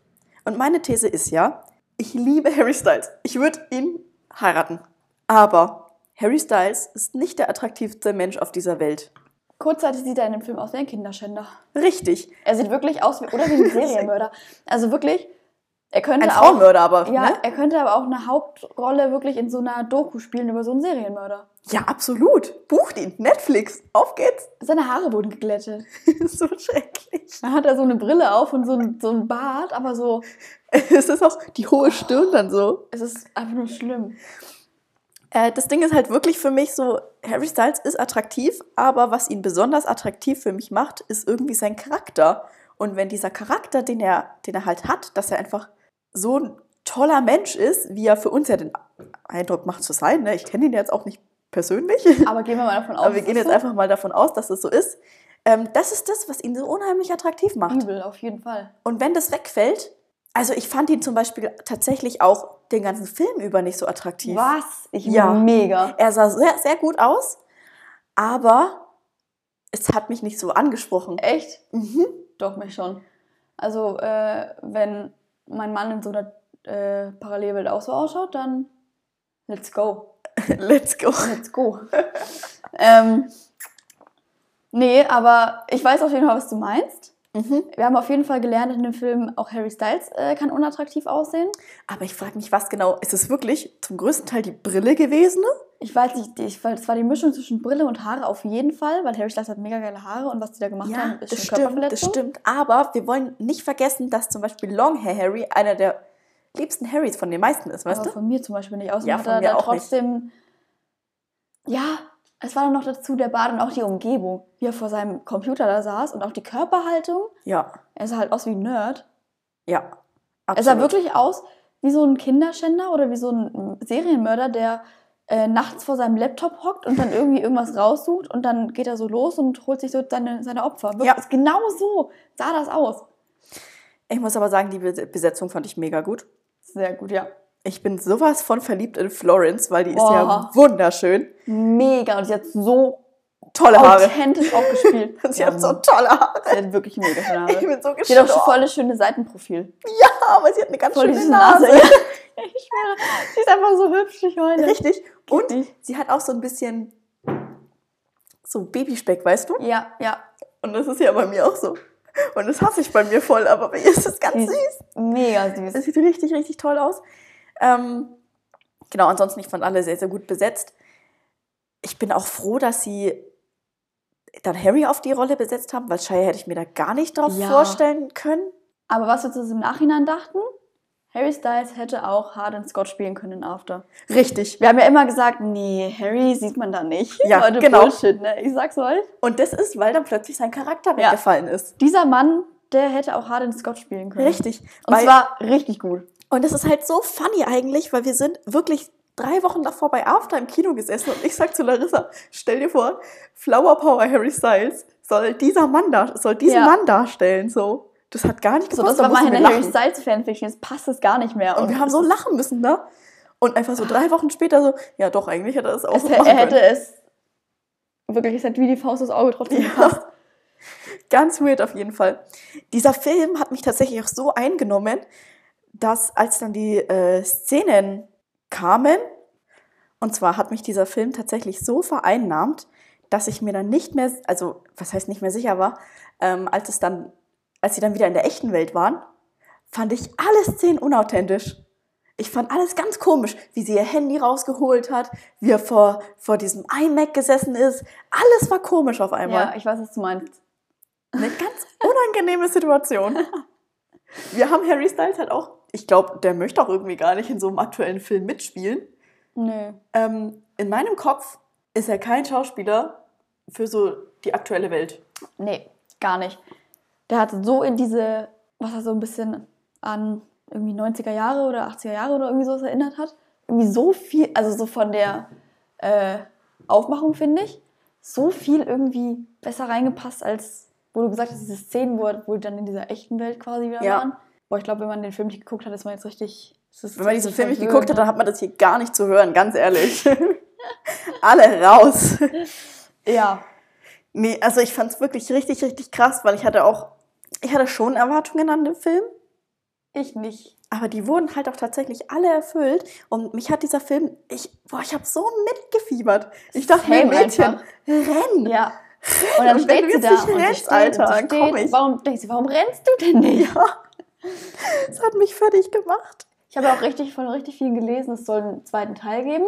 Und meine These ist ja, ich liebe Harry Styles. Ich würde ihn heiraten. Aber Harry Styles ist nicht der attraktivste Mensch auf dieser Welt. Kurzzeitig sieht er in dem Film aus wie ein Kinderschänder. Richtig. Er sieht wirklich aus wie ein Serienmörder. Also wirklich, er könnte Ein auch... Frauenmörder aber, Ja, ne? er könnte aber auch eine Hauptrolle wirklich in so einer Doku spielen über so einen Serienmörder. Ja, absolut. Bucht ihn. Netflix. Auf geht's. Seine Haare wurden geglättet. So schrecklich. Dann hat er so eine Brille auf und so ein Bart, aber so, Es ist auch die hohe Stirn dann so. es ist einfach nur schlimm. Das Ding ist halt wirklich für mich so, Harry Styles ist attraktiv, aber was ihn besonders attraktiv für mich macht, ist irgendwie sein Charakter. Und wenn dieser Charakter, den er halt hat, dass er einfach so ein toller Mensch ist, wie er für uns ja den Eindruck macht zu sein, ne? Ich kenne ihn jetzt auch nicht persönlich, Aber gehen wir mal davon aus, aber wir dass gehen es jetzt so einfach mal davon aus, dass es so ist. Das ist das, was ihn so unheimlich attraktiv macht. übel, auf jeden Fall. Und wenn das wegfällt, also ich fand ihn zum Beispiel tatsächlich auch den ganzen Film über nicht so attraktiv. Was? Ich Ja. mega. Er sah sehr, sehr gut aus, aber es hat mich nicht so angesprochen. Echt? Mhm. Doch, mich schon. Also, wenn mein Mann in so einer Parallelwelt auch so ausschaut, dann let's go. Let's go. Let's go. Nee, aber ich weiß auf jeden Fall, was du meinst. Mhm. Wir haben auf jeden Fall gelernt in dem Film, auch Harry Styles kann unattraktiv aussehen. Aber ich frage mich, was genau, ist es wirklich zum größten Teil die Brille gewesen? Ich weiß nicht, es war die Mischung zwischen Brille und Haare auf jeden Fall, weil Harry Styles hat mega geile Haare und was die da gemacht haben, ist schon das Körperverletzung. stimmt. Aber wir wollen nicht vergessen, dass zum Beispiel Longhair Harry einer der liebsten Harrys von den meisten ist, weißt Aber du? von mir zum Beispiel nicht. Außerdem Ja, hat von er mir da auch nicht. trotzdem... Ja, es war dann noch dazu der Bart und auch die Umgebung, wie er vor seinem Computer da saß und auch die Körperhaltung. Ja, Er sah halt aus wie ein Nerd. ja. Er sah Absolut. wirklich aus wie so ein Kinderschänder oder wie so ein Serienmörder, der nachts vor seinem Laptop hockt und dann irgendwie irgendwas raussucht und dann geht er so los und holt sich so seine Opfer. Wirklich, Ja. genau so sah das aus. Ich muss aber sagen, die Besetzung fand ich mega gut. Sehr gut, ja. Ich bin sowas von verliebt in Florence, weil die ist Boah. ja wunderschön. Mega. Und sie hat so Tolle Haare. authentisch auch gespielt. Sie hat so tolle Haare. Sie hat wirklich mega schöne Haare. Ich bin so Sie hat auch gestorben. voll das schöne Seitenprofil. Ja, aber sie hat eine ganz Voll schöne diese Nase. Nase. Ja. Ich schwöre, sie ist einfach so hübsch, ich heule. Richtig. Und nicht. sie hat auch so ein bisschen so Babyspeck, weißt du? Ja, ja. Und das ist ja bei mir auch so. Und das hasse ich bei mir voll, aber bei ihr ist es ganz Sie süß. ist mega süß. Es sieht richtig, richtig toll aus. Genau, ansonsten, ich fand alle sehr, sehr gut besetzt. Ich bin auch froh, dass sie dann Harry auf die Rolle besetzt haben, weil Shia hätte ich mir da gar nicht drauf Ja. vorstellen können. Aber was wir uns im Nachhinein dachten, Harry Styles hätte auch Hard Scott spielen können in After. Richtig. Wir haben ja immer gesagt, nee, Harry sieht man da nicht. Ja, Leute, genau. Bullshit, ne? Ich sag's euch. Und das ist, weil dann plötzlich sein Charakter Ja. weggefallen ist. Dieser Mann, der hätte auch Hard Scott spielen können. Richtig. Und Weil- zwar richtig gut. Und das ist halt so funny eigentlich, weil wir sind wirklich 3 Wochen davor bei After im Kino gesessen und ich sag zu Larissa, stell dir vor, Flower Power Harry Styles soll diesen Ja. Mann darstellen. So. Das hat gar nicht So, gepasst. das war da mal mussten eine wir Harry lachen. Styles Fanfiction, jetzt passt es gar nicht mehr. Und wir haben so lachen müssen, ne? Und einfach so 3 Wochen später so, ja doch, eigentlich hätte er das auch so machen Er hätte können. es wirklich, es hätte wie die Faust aufs Auge trotzdem Ja. gepasst. Ganz weird auf jeden Fall. Dieser Film hat mich tatsächlich auch so eingenommen, dass als dann die Szenen kamen, und zwar hat mich dieser Film tatsächlich so vereinnahmt, dass ich mir dann nicht mehr, also was heißt nicht mehr sicher war, als sie dann wieder in der echten Welt waren, fand ich alle Szenen unauthentisch. Ich fand alles ganz komisch, wie sie ihr Handy rausgeholt hat, wie er vor diesem iMac gesessen ist. Alles war komisch auf einmal. Ja, ich weiß, was du meinst. Eine ganz unangenehme Situation. Wir haben Harry Styles halt auch, ich glaube, der möchte auch irgendwie gar nicht in so einem aktuellen Film mitspielen. Nö. In meinem Kopf ist er kein Schauspieler für so die aktuelle Welt. Nee, gar nicht. Der hat so in diese, was er so ein bisschen an irgendwie 90er Jahre oder 80er Jahre oder irgendwie sowas erinnert hat. Irgendwie so viel, also so von der Aufmachung, finde ich, so viel irgendwie besser reingepasst, als wo du gesagt hast, diese Szenen, wo die dann in dieser echten Welt quasi wieder Ja. waren. Boah, ich glaube, wenn man den Film nicht geguckt hat, ist man jetzt richtig... Wenn man diesen Film nicht verwöhnt, geguckt hat, ne? dann hat man das hier gar nicht zu hören, ganz ehrlich. Alle raus. Ja, Nee, also ich fand es wirklich richtig, richtig krass, weil ich hatte schon Erwartungen an den Film. Ich nicht. Aber die wurden halt auch tatsächlich alle erfüllt. Und mich hat dieser Film, ich habe so mitgefiebert. Ich dachte mir, Same Mädchen, einfach. renn. Ja. Und dann Und wenn steht du sie jetzt da nicht und sie rennst, steht Alter, und sie dann komm steht. ich. Warum, denkst du, warum rennst du denn nicht? Ja, das hat mich fertig gemacht. Ich habe auch von richtig vielen gelesen, es soll einen zweiten Teil geben.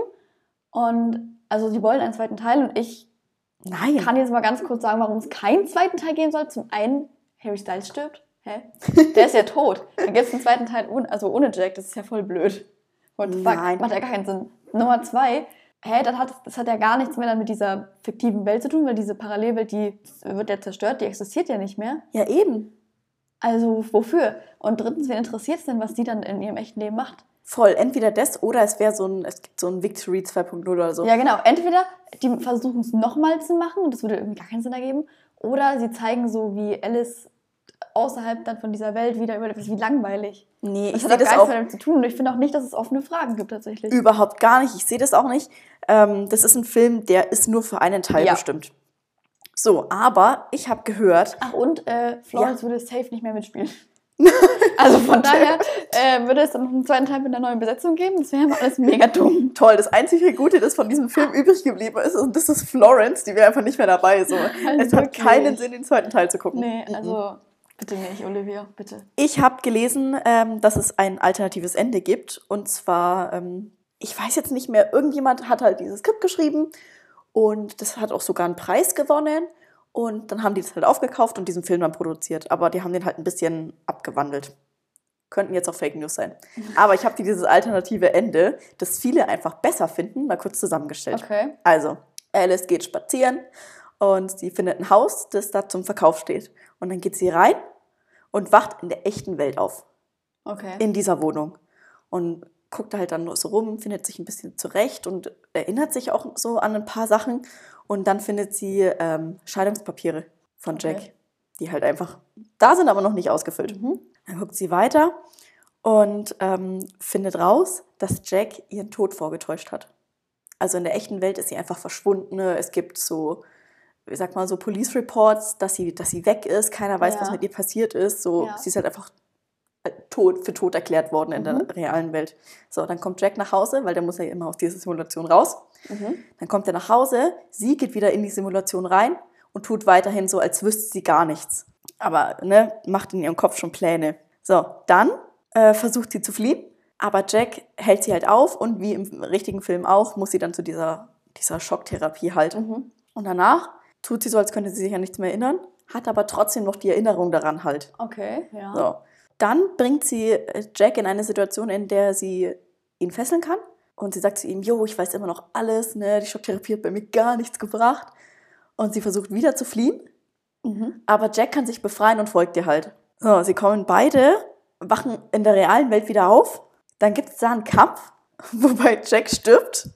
Und also sie wollen einen zweiten Teil und ich Nein. kann jetzt mal ganz kurz sagen, warum es keinen zweiten Teil geben soll. Zum einen, Harry Styles stirbt. Hä? Der ist ja tot. Dann gibt es einen zweiten Teil ohne Jack. Das ist ja voll blöd. What the fuck? Nein. Macht ja gar keinen Sinn. Nummer 2, das hat ja gar nichts mehr dann mit dieser fiktiven Welt zu tun, weil diese Parallelwelt, die wird ja zerstört, die existiert ja nicht mehr. Ja, eben. Also wofür? Und drittens, wen interessiert es denn, was die dann in ihrem echten Leben macht? Voll. Entweder das oder es gibt so ein Victory 2.0 oder so. Ja, genau. Entweder die versuchen es nochmal zu machen und das würde irgendwie gar keinen Sinn ergeben. Oder sie zeigen so, wie Alice außerhalb dann von dieser Welt wieder überlebt. Das ist wie langweilig. Nee, Das ich hat sehe auch das gar nichts auch damit zu tun. Und ich finde auch nicht, dass es offene Fragen gibt tatsächlich. überhaupt gar nicht. Ich sehe das auch nicht. Das ist ein Film, der ist nur für einen Teil Ja. bestimmt. So, aber ich habe gehört, Ach und Florence würde safe nicht mehr mitspielen. Also von daher würde es dann noch einen zweiten Teil mit einer neuen Besetzung geben. Das wäre alles mega dumm. toll, das einzige Gute, das von diesem Film übrig geblieben ist, und das ist Florence, die wäre einfach nicht mehr dabei. So. Es hat Wirklich? keinen Sinn, den zweiten Teil zu gucken. Nee, also bitte nicht, Olivia, bitte. Ich habe gelesen, dass es ein alternatives Ende gibt. Und zwar, ich weiß jetzt nicht mehr, irgendjemand hat halt dieses Skript geschrieben und das hat auch sogar einen Preis gewonnen. Und dann haben die das halt aufgekauft und diesen Film dann produziert. Aber die haben den halt ein bisschen abgewandelt. Könnten jetzt auch Fake News sein. Aber ich habe dir dieses alternative Ende, das viele einfach besser finden, mal kurz zusammengestellt. Okay. Also, Alice geht spazieren und sie findet ein Haus, das da zum Verkauf steht. Und dann geht sie rein und wacht in der echten Welt auf. Okay. In dieser Wohnung. Und guckt da halt dann so rum, findet sich ein bisschen zurecht und erinnert sich auch so an ein paar Sachen. Und dann findet sie Scheidungspapiere von Jack, Okay. die halt einfach da sind, aber noch nicht ausgefüllt. Dann guckt sie weiter und findet raus, dass Jack ihren Tod vorgetäuscht hat. Also in der echten Welt ist sie einfach verschwunden. Es gibt so, ich sag mal, so Police Reports, dass sie weg ist. Keiner weiß, Ja. was mit ihr passiert ist. So, Ja. sie ist halt einfach für tot erklärt worden in der realen Welt. So, dann kommt Jack nach Hause, weil der muss ja immer aus dieser Simulation raus. Dann kommt er nach Hause, sie geht wieder in die Simulation rein und tut weiterhin so, als wüsste sie gar nichts. Aber macht in ihrem Kopf schon Pläne. So, dann versucht sie zu fliehen, aber Jack hält sie halt auf und wie im richtigen Film auch, muss sie dann zu dieser Schocktherapie halt. Und danach tut sie so, als könnte sie sich an nichts mehr erinnern, hat aber trotzdem noch die Erinnerung daran halt. Okay, ja. So. Dann bringt sie Jack in eine Situation, in der sie ihn fesseln kann. Und sie sagt zu ihm, jo, ich weiß immer noch alles, ne? Die Schocktherapie hat bei mir gar nichts gebracht. Und sie versucht wieder zu fliehen. Aber Jack kann sich befreien und folgt ihr halt. So, sie kommen beide, wachen in der realen Welt wieder auf. Dann gibt es da einen Kampf, wobei Jack stirbt.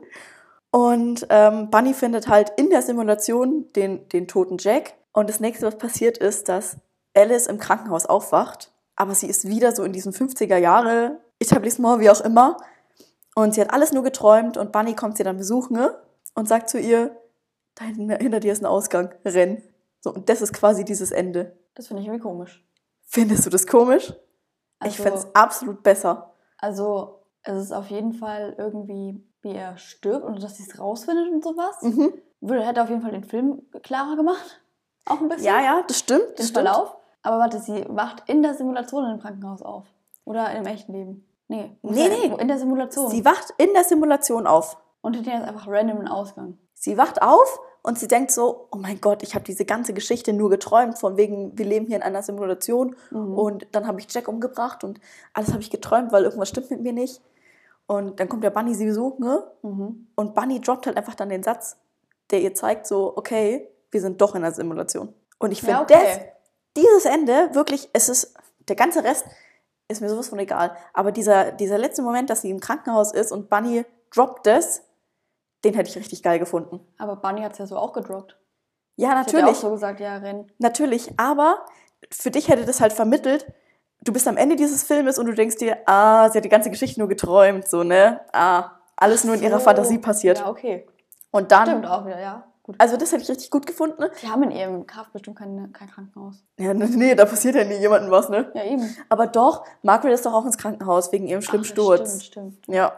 Und Bunny findet halt in der Simulation den toten Jack. Und das nächste, was passiert, ist, dass Alice im Krankenhaus aufwacht. Aber sie ist wieder so in diesem 50er-Jahre-Etablissement, wie auch immer. Und sie hat alles nur geträumt. Und Bunny kommt sie dann besuchen und sagt zu ihr, da hinter dir ist ein Ausgang, renn. So, und das ist quasi dieses Ende. Das finde ich irgendwie komisch. Findest du das komisch? Ich Also- fände es absolut besser. Also, es ist auf jeden Fall irgendwie, wie er stirbt und dass sie es rausfindet und sowas. Hätte auf jeden Fall den Film klarer gemacht. Auch ein bisschen. Ja, das stimmt. Den Das stimmt. Verlauf. Aber warte, sie wacht in der Simulation in dem Krankenhaus auf. Oder im echten Leben. Nee. In der Simulation. Sie wacht in der Simulation auf. Und hinterher ist einfach random ein Ausgang. Sie wacht auf und sie denkt so, oh mein Gott, ich habe diese ganze Geschichte nur geträumt, von wegen, wir leben hier in einer Simulation und dann habe ich Jack umgebracht und alles habe ich geträumt, weil irgendwas stimmt mit mir nicht. Und dann kommt der Bunny sie besuchen und Bunny droppt halt einfach dann den Satz, der ihr zeigt so, okay, wir sind doch in einer Simulation. Und ich finde Ja, okay. dieses Ende, wirklich, der ganze Rest ist mir sowas von egal, aber dieser letzte Moment, dass sie im Krankenhaus ist und Bunny droppt das, den hätte ich richtig geil gefunden. Aber Bunny hat es ja so auch gedroppt. Ja, Sie hat ja auch natürlich. so gesagt, ja, renn. Natürlich, aber für dich hätte das halt vermittelt, du bist am Ende dieses Filmes und du denkst dir, sie hat die ganze Geschichte nur geträumt, so, ne? Alles nur in ihrer So. Fantasie passiert. Ja, okay. Und dann, Stimmt auch wieder, ja. gut. Also das hätte ich richtig gut gefunden. Die haben in ihrem Kaff bestimmt kein Krankenhaus. Ja, nee, da passiert ja nie jemandem was, ne? Ja, eben. Aber doch, Margaret ist doch auch ins Krankenhaus wegen ihrem schlimmen Sturz. Stimmt. Ja.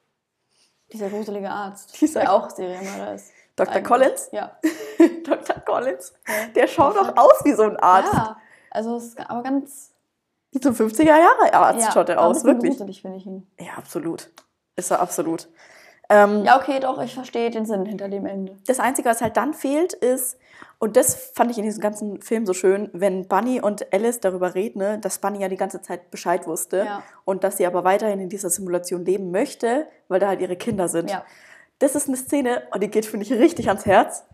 Dieser gruselige Arzt, Dieser- der auch Serienmörder ist. Dr. Eigentlich. Collins? Ja. Dr. Collins? Ja. Der schaut doch aus wie so ein Arzt. Ja, also es ist aber ganz... Wie so ein 50er-Jahre-Arzt ja, schaut er aber ein aus, bisschen wirklich. gruselig, finde ich ihn. Ja, absolut. Ist er absolut. Ja, okay, doch, ich verstehe den Sinn hinter dem Ende. Das Einzige, was halt dann fehlt, ist, und das fand ich in diesem ganzen Film so schön, wenn Bunny und Alice darüber reden, ne, dass Bunny ja die ganze Zeit Bescheid wusste Ja. und dass sie aber weiterhin in dieser Simulation leben möchte, weil da halt ihre Kinder sind. Ja. Das ist eine Szene, und die geht, finde ich, richtig ans Herz.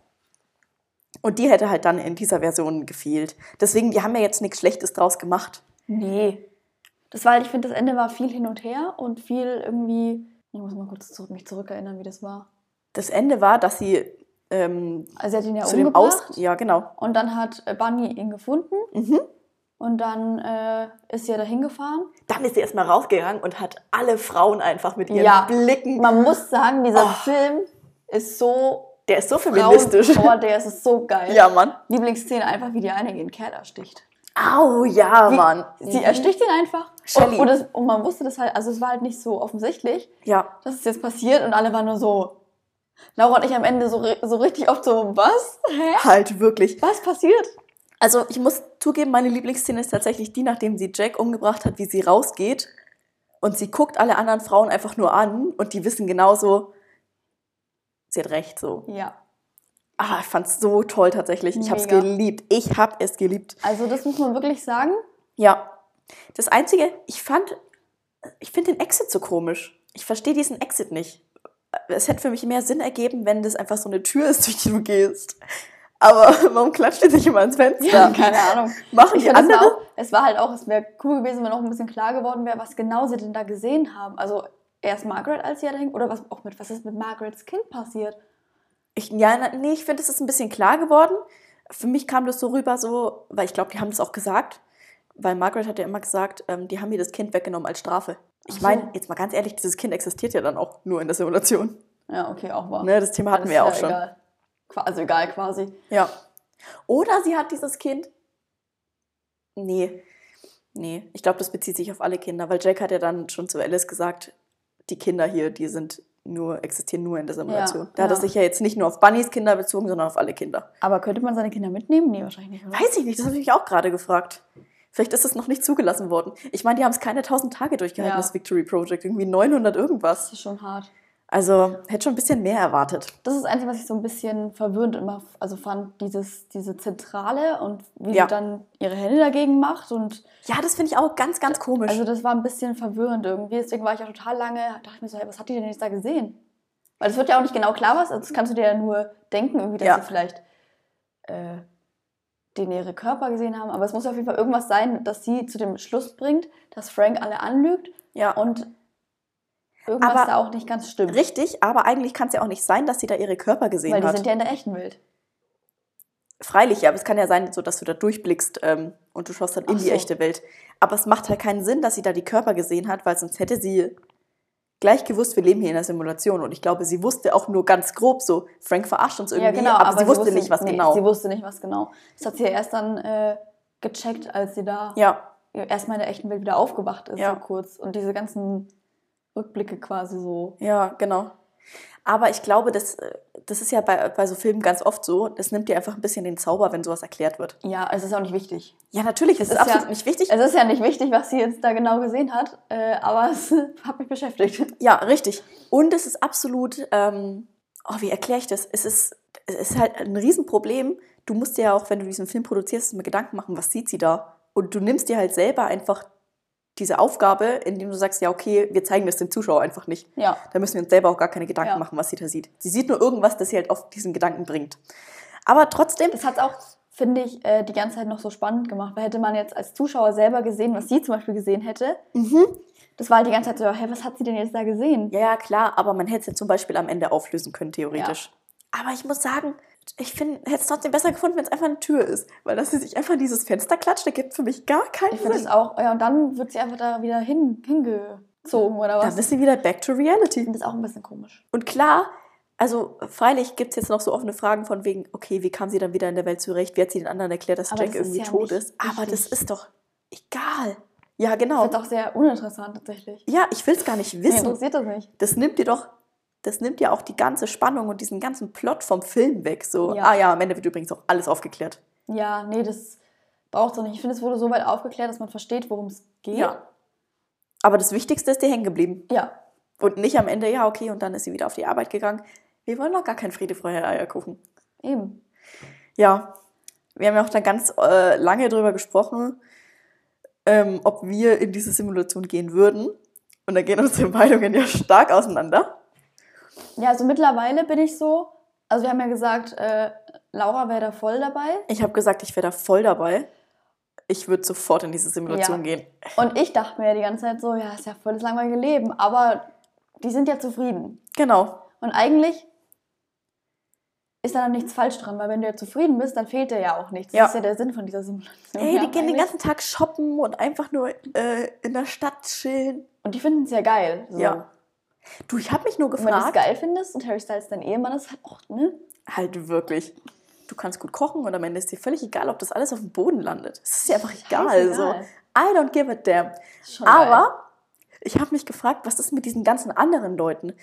Und die hätte halt dann in dieser Version gefehlt. Deswegen, die haben ja jetzt nichts Schlechtes draus gemacht. Nee. Das war, ich finde, das Ende war viel hin und her und viel irgendwie... Ich muss mal kurz mich zurückerinnern, wie das war. Das Ende war, dass sie Also sie hat ihn ja zu dem Aus... umgebracht Ja, genau. und dann hat Bunny ihn gefunden Mhm. und dann ist sie ja dahin gefahren. Dann ist sie erstmal rausgegangen und hat alle Frauen einfach mit ihren Ja. Blicken... Man muss sagen, dieser Film ist so Der ist so feministisch. Frauenpower, der ist so geil. Ja, Mann. Lieblingsszene einfach, wie die eine ihren Kerl ersticht. Au, ja, Mann. Sie ersticht ihn einfach. Shelley. Und man wusste das halt, also es war halt nicht so offensichtlich, Ja. dass es jetzt passiert und alle waren nur so, Laura und ich am Ende so richtig oft so, was? Hä? Halt, wirklich. Was passiert? Also, ich muss zugeben, meine Lieblingsszene ist tatsächlich die, nachdem sie Jack umgebracht hat, wie sie rausgeht. Und sie guckt alle anderen Frauen einfach nur an und die wissen genauso, sie hat recht, so. Ja. Ah, ich fand's so toll tatsächlich. Ich hab's Mega. geliebt. Ich hab es geliebt. Also das muss man wirklich sagen. Ja. Das Einzige, ich finde den Exit so komisch. Ich verstehe diesen Exit nicht. Es hätte für mich mehr Sinn ergeben, wenn das einfach so eine Tür ist, durch die du gehst. Aber warum klatscht die sich immer ins Fenster? Keine Ahnung. Machen Ich die finde, andere? es war halt auch, es wäre cool gewesen, wenn auch ein bisschen klar geworden wäre, was genau sie denn da gesehen haben. Also erst Margaret, als sie ja da hing, oder was ist mit Margarets Kind passiert? Ich finde, es ist ein bisschen klar geworden. Für mich kam das so rüber, so, weil ich glaube, die haben das auch gesagt, weil Margaret hat ja immer gesagt, die haben mir das Kind weggenommen als Strafe. Ich Ach so. meine, jetzt mal ganz ehrlich, dieses Kind existiert ja dann auch nur in der Simulation. Ja, okay, auch wahr. Ne, das Thema hatten wir ja auch schon. Egal. Also egal quasi. Ja. Oder sie hat dieses Kind. Nee. Ich glaube, das bezieht sich auf alle Kinder, weil Jack hat ja dann schon zu Alice gesagt, die Kinder hier, die existieren nur in der Simulation. Ja, Da hat er ja. sich ja jetzt nicht nur auf Bunnys Kinder bezogen, sondern auf alle Kinder. Aber könnte man seine Kinder mitnehmen? Nee, wahrscheinlich nicht. Oder? Weiß ich nicht, das habe ich mich auch gerade gefragt. Vielleicht ist es noch nicht zugelassen worden. Ich meine, die haben es keine 1000 Tage durchgehalten, Ja. das Victory Project. Irgendwie 900 irgendwas. Das ist schon hart. Also, hätte schon ein bisschen mehr erwartet. Das ist das Einzige, was ich so ein bisschen verwirrend immer fand, diese Zentrale und wie Ja. sie dann ihre Hände dagegen macht. Und Ja, das finde ich auch ganz, ganz komisch. also das war ein bisschen verwirrend irgendwie. Deswegen war ich auch total lange, dachte ich mir so, hey, was hat die denn jetzt da gesehen? Weil es wird ja auch nicht genau klar, was. Das kannst du dir ja nur denken, irgendwie, dass Ja. sie vielleicht den ihre Körper gesehen haben. Aber es muss auf jeden Fall irgendwas sein, das sie zu dem Schluss bringt, dass Frank alle anlügt ja. und irgendwas Aber da auch nicht ganz stimmt. Richtig, aber eigentlich kann es ja auch nicht sein, dass sie da ihre Körper gesehen Weil die hat. sind ja in der echten Welt. Freilich, ja, aber es kann ja sein, so, dass du da durchblickst und du schaust dann in Ach die so. echte Welt. Aber es macht halt keinen Sinn, dass sie da die Körper gesehen hat, weil sonst hätte sie gleich gewusst, wir leben hier in der Simulation. Und ich glaube, sie wusste auch nur ganz grob so, Frank verarscht uns irgendwie, Ja, genau, aber sie wusste nicht, was genau. Sie wusste nicht, was genau. Das hat sie ja erst dann gecheckt, als sie da Ja, erstmal in der echten Welt wieder aufgewacht ist, Ja. so kurz. Und diese ganzen Rückblicke quasi so. ja, genau. Aber ich glaube, das ist ja bei so Filmen ganz oft so, das nimmt dir einfach ein bisschen den Zauber, wenn sowas erklärt wird. Ja, es ist auch nicht wichtig. Ja, natürlich, es ist ist absolut ja- nicht wichtig. Es ist ja nicht wichtig, was sie jetzt da genau gesehen hat, aber es hat mich beschäftigt. Ja, richtig. Und es ist absolut, wie erkläre ich das? Es ist halt ein Riesenproblem. Du musst dir ja auch, wenn du diesen Film produzierst, mir Gedanken machen, was sieht sie da? Und du nimmst dir halt selber einfach diese Aufgabe, indem du sagst, ja, okay, wir zeigen das dem Zuschauer einfach nicht. Ja. Da müssen wir uns selber auch gar keine Gedanken Ja. machen, was sie da sieht. Sie sieht nur irgendwas, das sie halt auf diesen Gedanken bringt. Aber trotzdem, Das hat es auch, finde ich, die ganze Zeit noch so spannend gemacht, weil hätte man jetzt als Zuschauer selber gesehen, was sie zum Beispiel gesehen hätte, das war halt die ganze Zeit so, hä, was hat sie denn jetzt da gesehen? ja, klar, aber man hätte es ja zum Beispiel am Ende auflösen können, theoretisch. Aber ich muss sagen, ich hätte es trotzdem besser gefunden, wenn es einfach eine Tür ist. Weil dass sie sich einfach in dieses Fenster klatscht, da gibt für mich gar keinen Ich finde Sinn. das auch, ja, und dann wird sie einfach da wieder hingezogen oder was. Dann ist sie wieder back to reality. Ich finde das auch ein bisschen komisch. Und klar, Also freilich gibt es jetzt noch so offene Fragen von wegen, okay, wie kam sie dann wieder in der Welt zurecht? Wie hat sie den anderen erklärt, dass Aber Jack das ist irgendwie ja tot nicht ist? Aber das wichtig. ist doch egal. Ja, Das genau. ist auch sehr uninteressant tatsächlich. Ja, ich will es gar nicht Mich wissen. interessiert das nicht. Das nimmt dir auch die ganze Spannung und diesen ganzen Plot vom Film weg. So, Ja. ja, am Ende wird übrigens auch alles aufgeklärt. Ja, nee, das braucht es doch nicht. Ich finde, es wurde so weit aufgeklärt, dass man versteht, worum es geht. Ja. Aber das Wichtigste ist dir hängen geblieben. Ja. Und nicht am Ende, ja, okay, und dann ist sie wieder auf die Arbeit gegangen. Wir wollen noch gar kein Friede, Freude, Eierkuchen. Eben. Ja, wir haben ja auch dann ganz lange drüber gesprochen, ob wir in diese Simulation gehen würden. Und da gehen unsere Meinungen ja stark auseinander. Ja, also mittlerweile bin ich so, also wir haben ja gesagt, Laura wäre da voll dabei. Ich habe gesagt, ich wäre da voll dabei. Ich würde sofort in diese Simulation gehen. Und ich dachte mir ja die ganze Zeit so, ja, ist ja voll das langweilige Leben, aber die sind ja zufrieden. Genau. Und eigentlich ist da dann nichts falsch dran, weil wenn du ja zufrieden bist, dann fehlt dir ja auch nichts. Das Ja. ist ja der Sinn von dieser Simulation. Ey, Ja, die gehen den eigentlich. ganzen Tag shoppen und einfach nur in der Stadt chillen. Und die finden es ja geil. So. Ja. Du, ich habe mich nur Und wenn du es gefragt, geil findest und Harry Styles dein Ehemann ist, halt auch, ne? halt wirklich, du kannst gut kochen und am Ende ist dir völlig egal, ob das alles auf dem Boden landet. Es ist dir einfach egal. So. Scheißegal. I don't give a damn. Ist schon geil. Aber ich habe mich gefragt, was ist mit diesen ganzen anderen Leuten?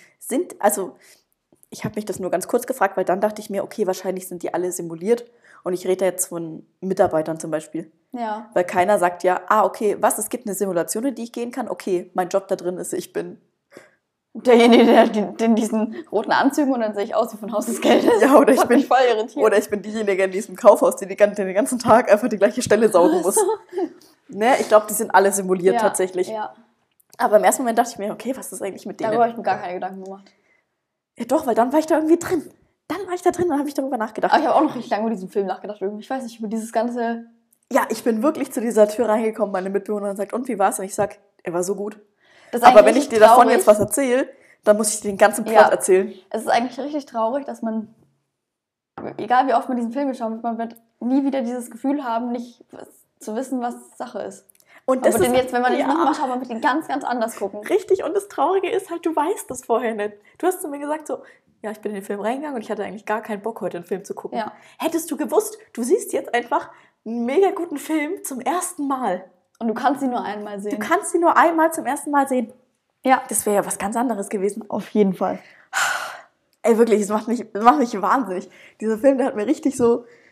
Ich habe mich das nur ganz kurz gefragt, weil dann dachte ich mir, okay, wahrscheinlich sind die alle simuliert. Und ich rede da jetzt von Mitarbeitern zum Beispiel. Ja. Weil keiner sagt ja, okay, es gibt eine Simulation, in die ich gehen kann. Okay, mein Job da drin ist, ich bin Derjenige, der in diesen roten Anzügen und dann sehe ich aus wie von Haus des Geldes. Ja, oder Das ich hat bin- mich voll irritiert. Oder ich bin diejenige in diesem Kaufhaus, die den ganzen Tag einfach die gleiche Stelle saugen muss. Ne, ich glaube, die sind alle simuliert ja, tatsächlich. Ja, Aber im ersten Moment dachte ich mir, okay, was ist eigentlich mit denen? darüber habe ich mir gar keine Gedanken gemacht. Ja doch, weil dann war ich da irgendwie drin. Dann habe ich darüber nachgedacht. Aber ich habe auch noch richtig lange über diesen Film nachgedacht. Irgendwie. Ich weiß nicht, über dieses ganze... Ja, ich bin wirklich zu dieser Tür reingekommen, meine Mitbewohnerin sagt, und wie war's? Und ich sag, er war so gut. Das ist Aber eigentlich wenn ich richtig dir davon traurig. jetzt was erzähle, dann muss ich dir den ganzen Plot Ja. erzählen. Es ist eigentlich richtig traurig, dass man, egal wie oft man diesen Film geschaut hat, man wird nie wieder dieses Gefühl haben, nicht zu wissen, was Sache ist. Und Aber den jetzt, wenn man den ja, nochmal schaut, man wird den ganz, ganz anders gucken. richtig. Und das Traurige ist halt, du weißt das vorher nicht. Du hast zu mir gesagt so, ja, ich bin in den Film reingegangen und ich hatte eigentlich gar keinen Bock, heute einen Film zu gucken. Ja. Hättest du gewusst, du siehst jetzt einfach einen mega guten Film zum ersten Mal. Und du kannst ihn nur einmal Du sehen. kannst ihn nur einmal zum ersten Mal sehen. Ja, Das wäre ja was ganz anderes gewesen. auf jeden Fall. Ey, wirklich, das macht mich wahnsinnig. Dieser Film, der hat mir richtig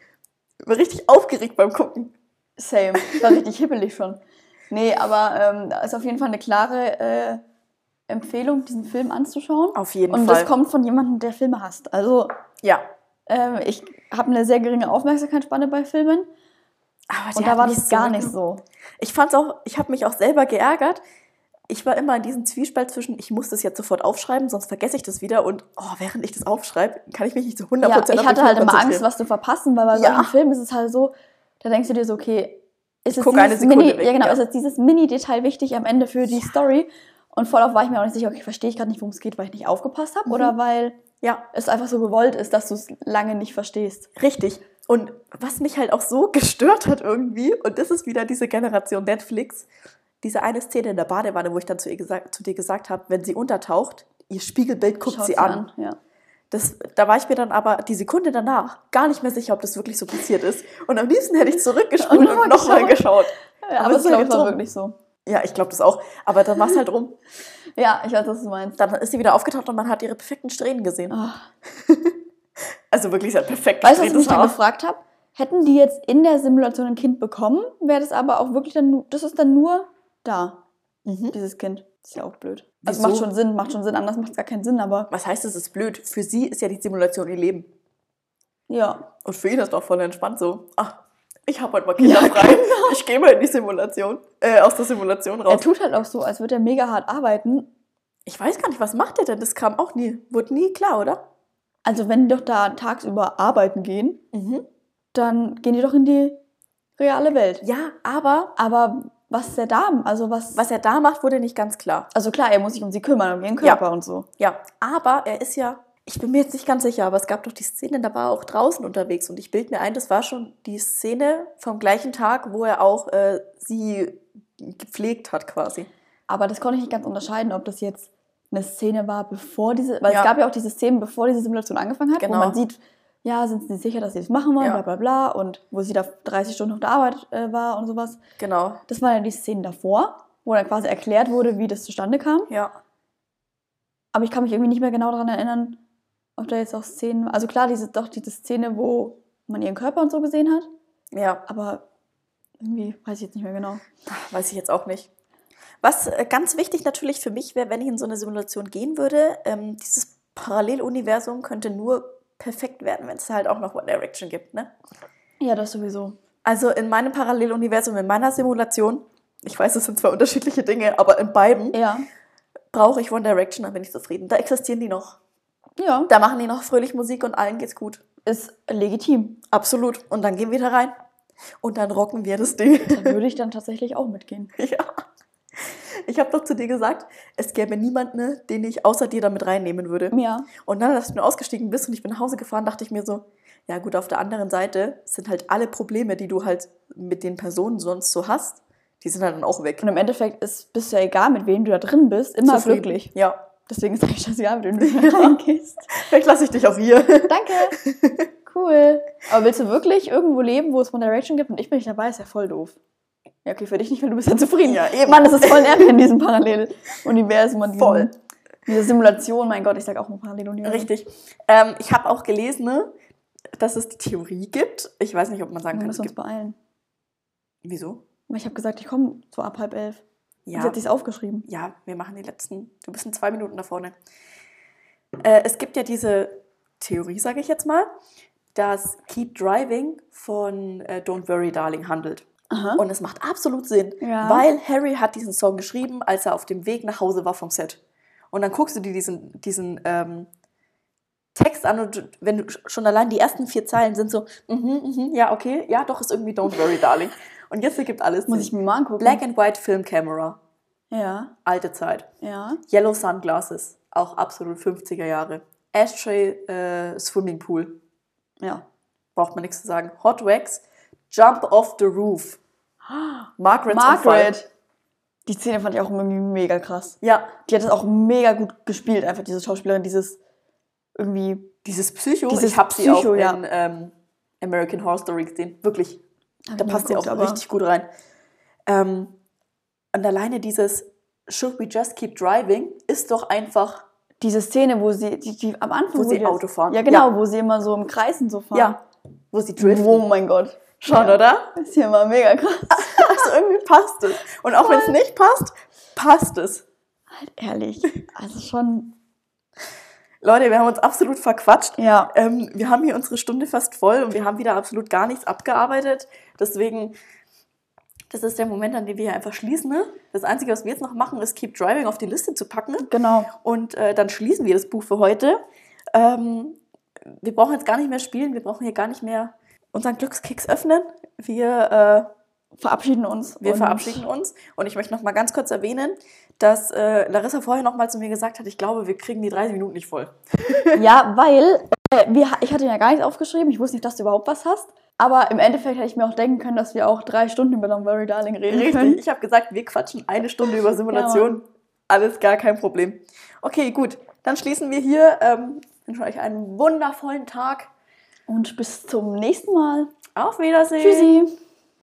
aufgeregt beim Gucken. Same. Ich war richtig hibbelig schon. Nee, aber da ist auf jeden Fall eine klare Empfehlung, diesen Film anzuschauen. Auf jeden Und Fall. das kommt von jemandem, der Filme hasst. Also Ja. ich habe eine sehr geringe Aufmerksamkeitsspanne bei Filmen. Aber Und da war das gar nicht so. Ich habe mich auch selber geärgert. Ich war immer in diesem Zwiespalt zwischen, ich muss das jetzt sofort aufschreiben, sonst vergesse ich das wieder und während ich das aufschreibe, kann ich mich nicht zu 100% Ja, auf den ich hatte Film halt immer Angst, konzentrieren. was zu verpassen, weil bei Ja. solchen Filmen ist es halt so, da denkst du dir so, okay, ist jetzt guck eine dieses Sekunde Mini, weg, ja genau, ja. ist jetzt dieses Mini-Detail wichtig am Ende für die Story? Und voll auf war ich mir auch nicht sicher, okay, verstehe ich gerade nicht, worum es geht, weil ich nicht aufgepasst habe oder weil Ja, es einfach so gewollt ist, dass du es lange nicht verstehst. richtig. Und was mich halt auch so gestört hat irgendwie, und das ist wieder diese Generation Netflix, diese eine Szene in der Badewanne, wo ich dann zu dir gesagt habe, wenn sie untertaucht, ihr Spiegelbild guckt Schaut sie an. Ja. Da war ich mir dann aber die Sekunde danach gar nicht mehr sicher, ob das wirklich so passiert ist. Und am liebsten hätte ich zurückgespult Und und nochmal nochmal geschaut. Ja, Aber aber es es ist halt glaube ich war rum. wirklich so. Ja, ich glaube das auch. Aber dann war es halt rum. Ja, ich weiß, was du meinst. Dann ist sie wieder aufgetaucht und man hat ihre perfekten Strähnen gesehen. Oh. Also wirklich, sie hat perfekt Weißt du, was ich mich gestrietes dann Haar. gefragt habe? Hätten die jetzt in der Simulation ein Kind bekommen, wäre das aber auch wirklich dann, das ist dann nur da, dieses Kind. Ist ja auch blöd. Also Wieso? macht schon Sinn, anders macht es gar keinen Sinn, aber Was heißt, es ist blöd? Für sie ist ja die Simulation ihr Leben. ja. Und für ihn ist doch voll entspannt so. Ach, ich habe heute mal Kinder frei. Ich gehe mal in die Simulation, aus der Simulation Er raus. tut halt auch so, als würde er mega hart arbeiten. Ich weiß gar nicht, was macht er denn? Das kam auch nie, wurde nie klar, oder? Also wenn die doch da tagsüber arbeiten gehen, dann gehen die doch in die reale Welt. Ja, aber Aber was ist der da? Also was er da macht, wurde nicht ganz klar. Also klar, er muss sich um sie kümmern, um ihren Körper und so. Ja, aber er ist ja, ich bin mir jetzt nicht ganz sicher, aber es gab doch die Szene, da war er auch draußen unterwegs und ich bilde mir ein, das war schon die Szene vom gleichen Tag, wo er auch sie gepflegt hat quasi. Aber das konnte ich nicht ganz unterscheiden, ob das jetzt eine Szene war, bevor diese, weil Ja. es gab ja auch diese Szenen, bevor diese Simulation angefangen hat, Genau. wo man sieht, ja, sind sie sicher, dass sie das machen wollen, Ja. bla bla bla, und wo sie da 30 Stunden auf der Arbeit war und sowas. Genau. Das waren ja die Szenen davor, wo dann quasi erklärt wurde, wie das zustande kam. Ja. Aber ich kann mich irgendwie nicht mehr genau daran erinnern, ob da jetzt auch Szenen, also klar, diese Szene, wo man ihren Körper und so gesehen hat, Ja. aber irgendwie weiß ich jetzt nicht mehr genau. Weiß ich jetzt auch nicht. Was ganz wichtig natürlich für mich wäre, wenn ich in so eine Simulation gehen würde, dieses Paralleluniversum könnte nur perfekt werden, wenn es halt auch noch One Direction gibt, ne? Ja, das sowieso. Also in meinem Paralleluniversum, in meiner Simulation, ich weiß, es sind zwar unterschiedliche Dinge, aber in beiden Ja. brauche ich One Direction, dann bin ich zufrieden. Da existieren die noch. Ja, Da machen die noch fröhlich Musik und allen geht's gut. ist legitim. Absolut. Und dann gehen wir da rein. Und dann rocken wir das Ding. Da würde ich dann tatsächlich auch mitgehen. Ja. Ich habe doch zu dir gesagt, es gäbe niemanden, den ich außer dir damit reinnehmen würde. Ja. Und dann, als du ausgestiegen bist und ich bin nach Hause gefahren, dachte ich mir so, ja gut, auf der anderen Seite sind halt alle Probleme, die du halt mit den Personen sonst so hast, die sind halt dann auch weg. Und im Endeffekt bist ja egal, mit wem du da drin bist, immer Zufrieden. glücklich. Ja. Deswegen sage ich das ja, mit wem du da reingehst. Vielleicht lasse ich dich auch hier. Danke. Cool. Aber willst du wirklich irgendwo leben, wo es One Direction gibt und ich bin nicht dabei? Ist ja voll doof. Ja, okay, für dich nicht, weil du bist ja zufrieden. Ja, eben. Mann, das ist voll nervig in diesem Paralleluniversum. und Voll. Diese Simulation, mein Gott, ich sag auch mal Paralleluniversum. Richtig. Ich habe auch gelesen, ne, dass es die Theorie gibt. Ich weiß nicht, ob man sagen Wir kann, müssen es uns gibt. beeilen. Wieso? Aber ich habe gesagt, ich komme so ab 10:30. Ja. Jetzt hat sie es aufgeschrieben. Ja, wir machen die letzten. Du bist in 2 Minuten da vorne. Es gibt ja diese Theorie, sage ich jetzt mal, dass Keep Driving von Don't Worry Darling handelt. Aha. Und es macht absolut Sinn, Ja. weil Harry hat diesen Song geschrieben, als er auf dem Weg nach Hause war vom Set. Und dann guckst du dir diesen Text an und wenn du schon allein die ersten 4 Zeilen sind so, ja, okay, ja, doch, ist irgendwie Don't Worry Darling. Und jetzt ergibt alles Muss Sinn. ich mir mal angucken. Black and White Film Camera, Ja, alte Zeit. ja. Yellow Sunglasses, auch absolut 50er Jahre. Ashtray Swimming Pool, Ja. braucht man nichts zu sagen. Hot Wax, Jump off the Roof. Margaret's Unfall. Margaret. Die Szene fand ich auch irgendwie mega krass. Ja, Die hat das auch mega gut gespielt, einfach diese Schauspielerin, dieses irgendwie. dieses Psycho, Dieses ich habe sie Psycho, auch ja. in American Horror Story gesehen. Wirklich, Hab da ich nie passt sie auch geguckt, aber richtig gut rein. Und alleine dieses Should we just keep driving ist doch einfach, Diese Szene, wo sie, die am Anfang. Wo sie die- Auto fahren. Ja, genau, Ja. wo sie immer so im Kreisen so fahren. ja, wo sie driften. Oh mein Gott. Schon, Ja. oder? Ist hier mal mega krass. Also irgendwie passt es. Und auch wenn es nicht passt, passt es. Halt ehrlich. Also schon. Leute, wir haben uns absolut verquatscht. Ja. Wir haben hier unsere Stunde fast voll und wir haben wieder absolut gar nichts abgearbeitet. Deswegen, das ist der Moment, an dem wir hier einfach schließen. Ne? Das Einzige, was wir jetzt noch machen, ist Keep Driving auf die Liste zu packen. Genau. Und dann schließen wir das Buch für heute. Wir brauchen jetzt gar nicht mehr spielen. Wir brauchen hier gar nicht mehr unseren Glückskeks öffnen. Wir Verabschieden uns. und- verabschieden uns. Und ich möchte noch mal ganz kurz erwähnen, dass Larissa vorher noch mal zu mir gesagt hat, ich glaube, wir kriegen die 30 Minuten nicht voll. Ja, weil ich hatte ja gar nichts aufgeschrieben. Ich wusste nicht, dass du überhaupt was hast. Aber im Endeffekt hätte ich mir auch denken können, dass wir auch 3 Stunden über Don't Worry Darling reden können. Richtig, ich habe gesagt, wir quatschen 1 Stunde über Simulation. Alles gar kein Problem. Okay, gut, dann schließen wir hier. Ich wünsche euch einen wundervollen Tag. Und bis zum nächsten Mal. Auf Wiedersehen. Tschüssi.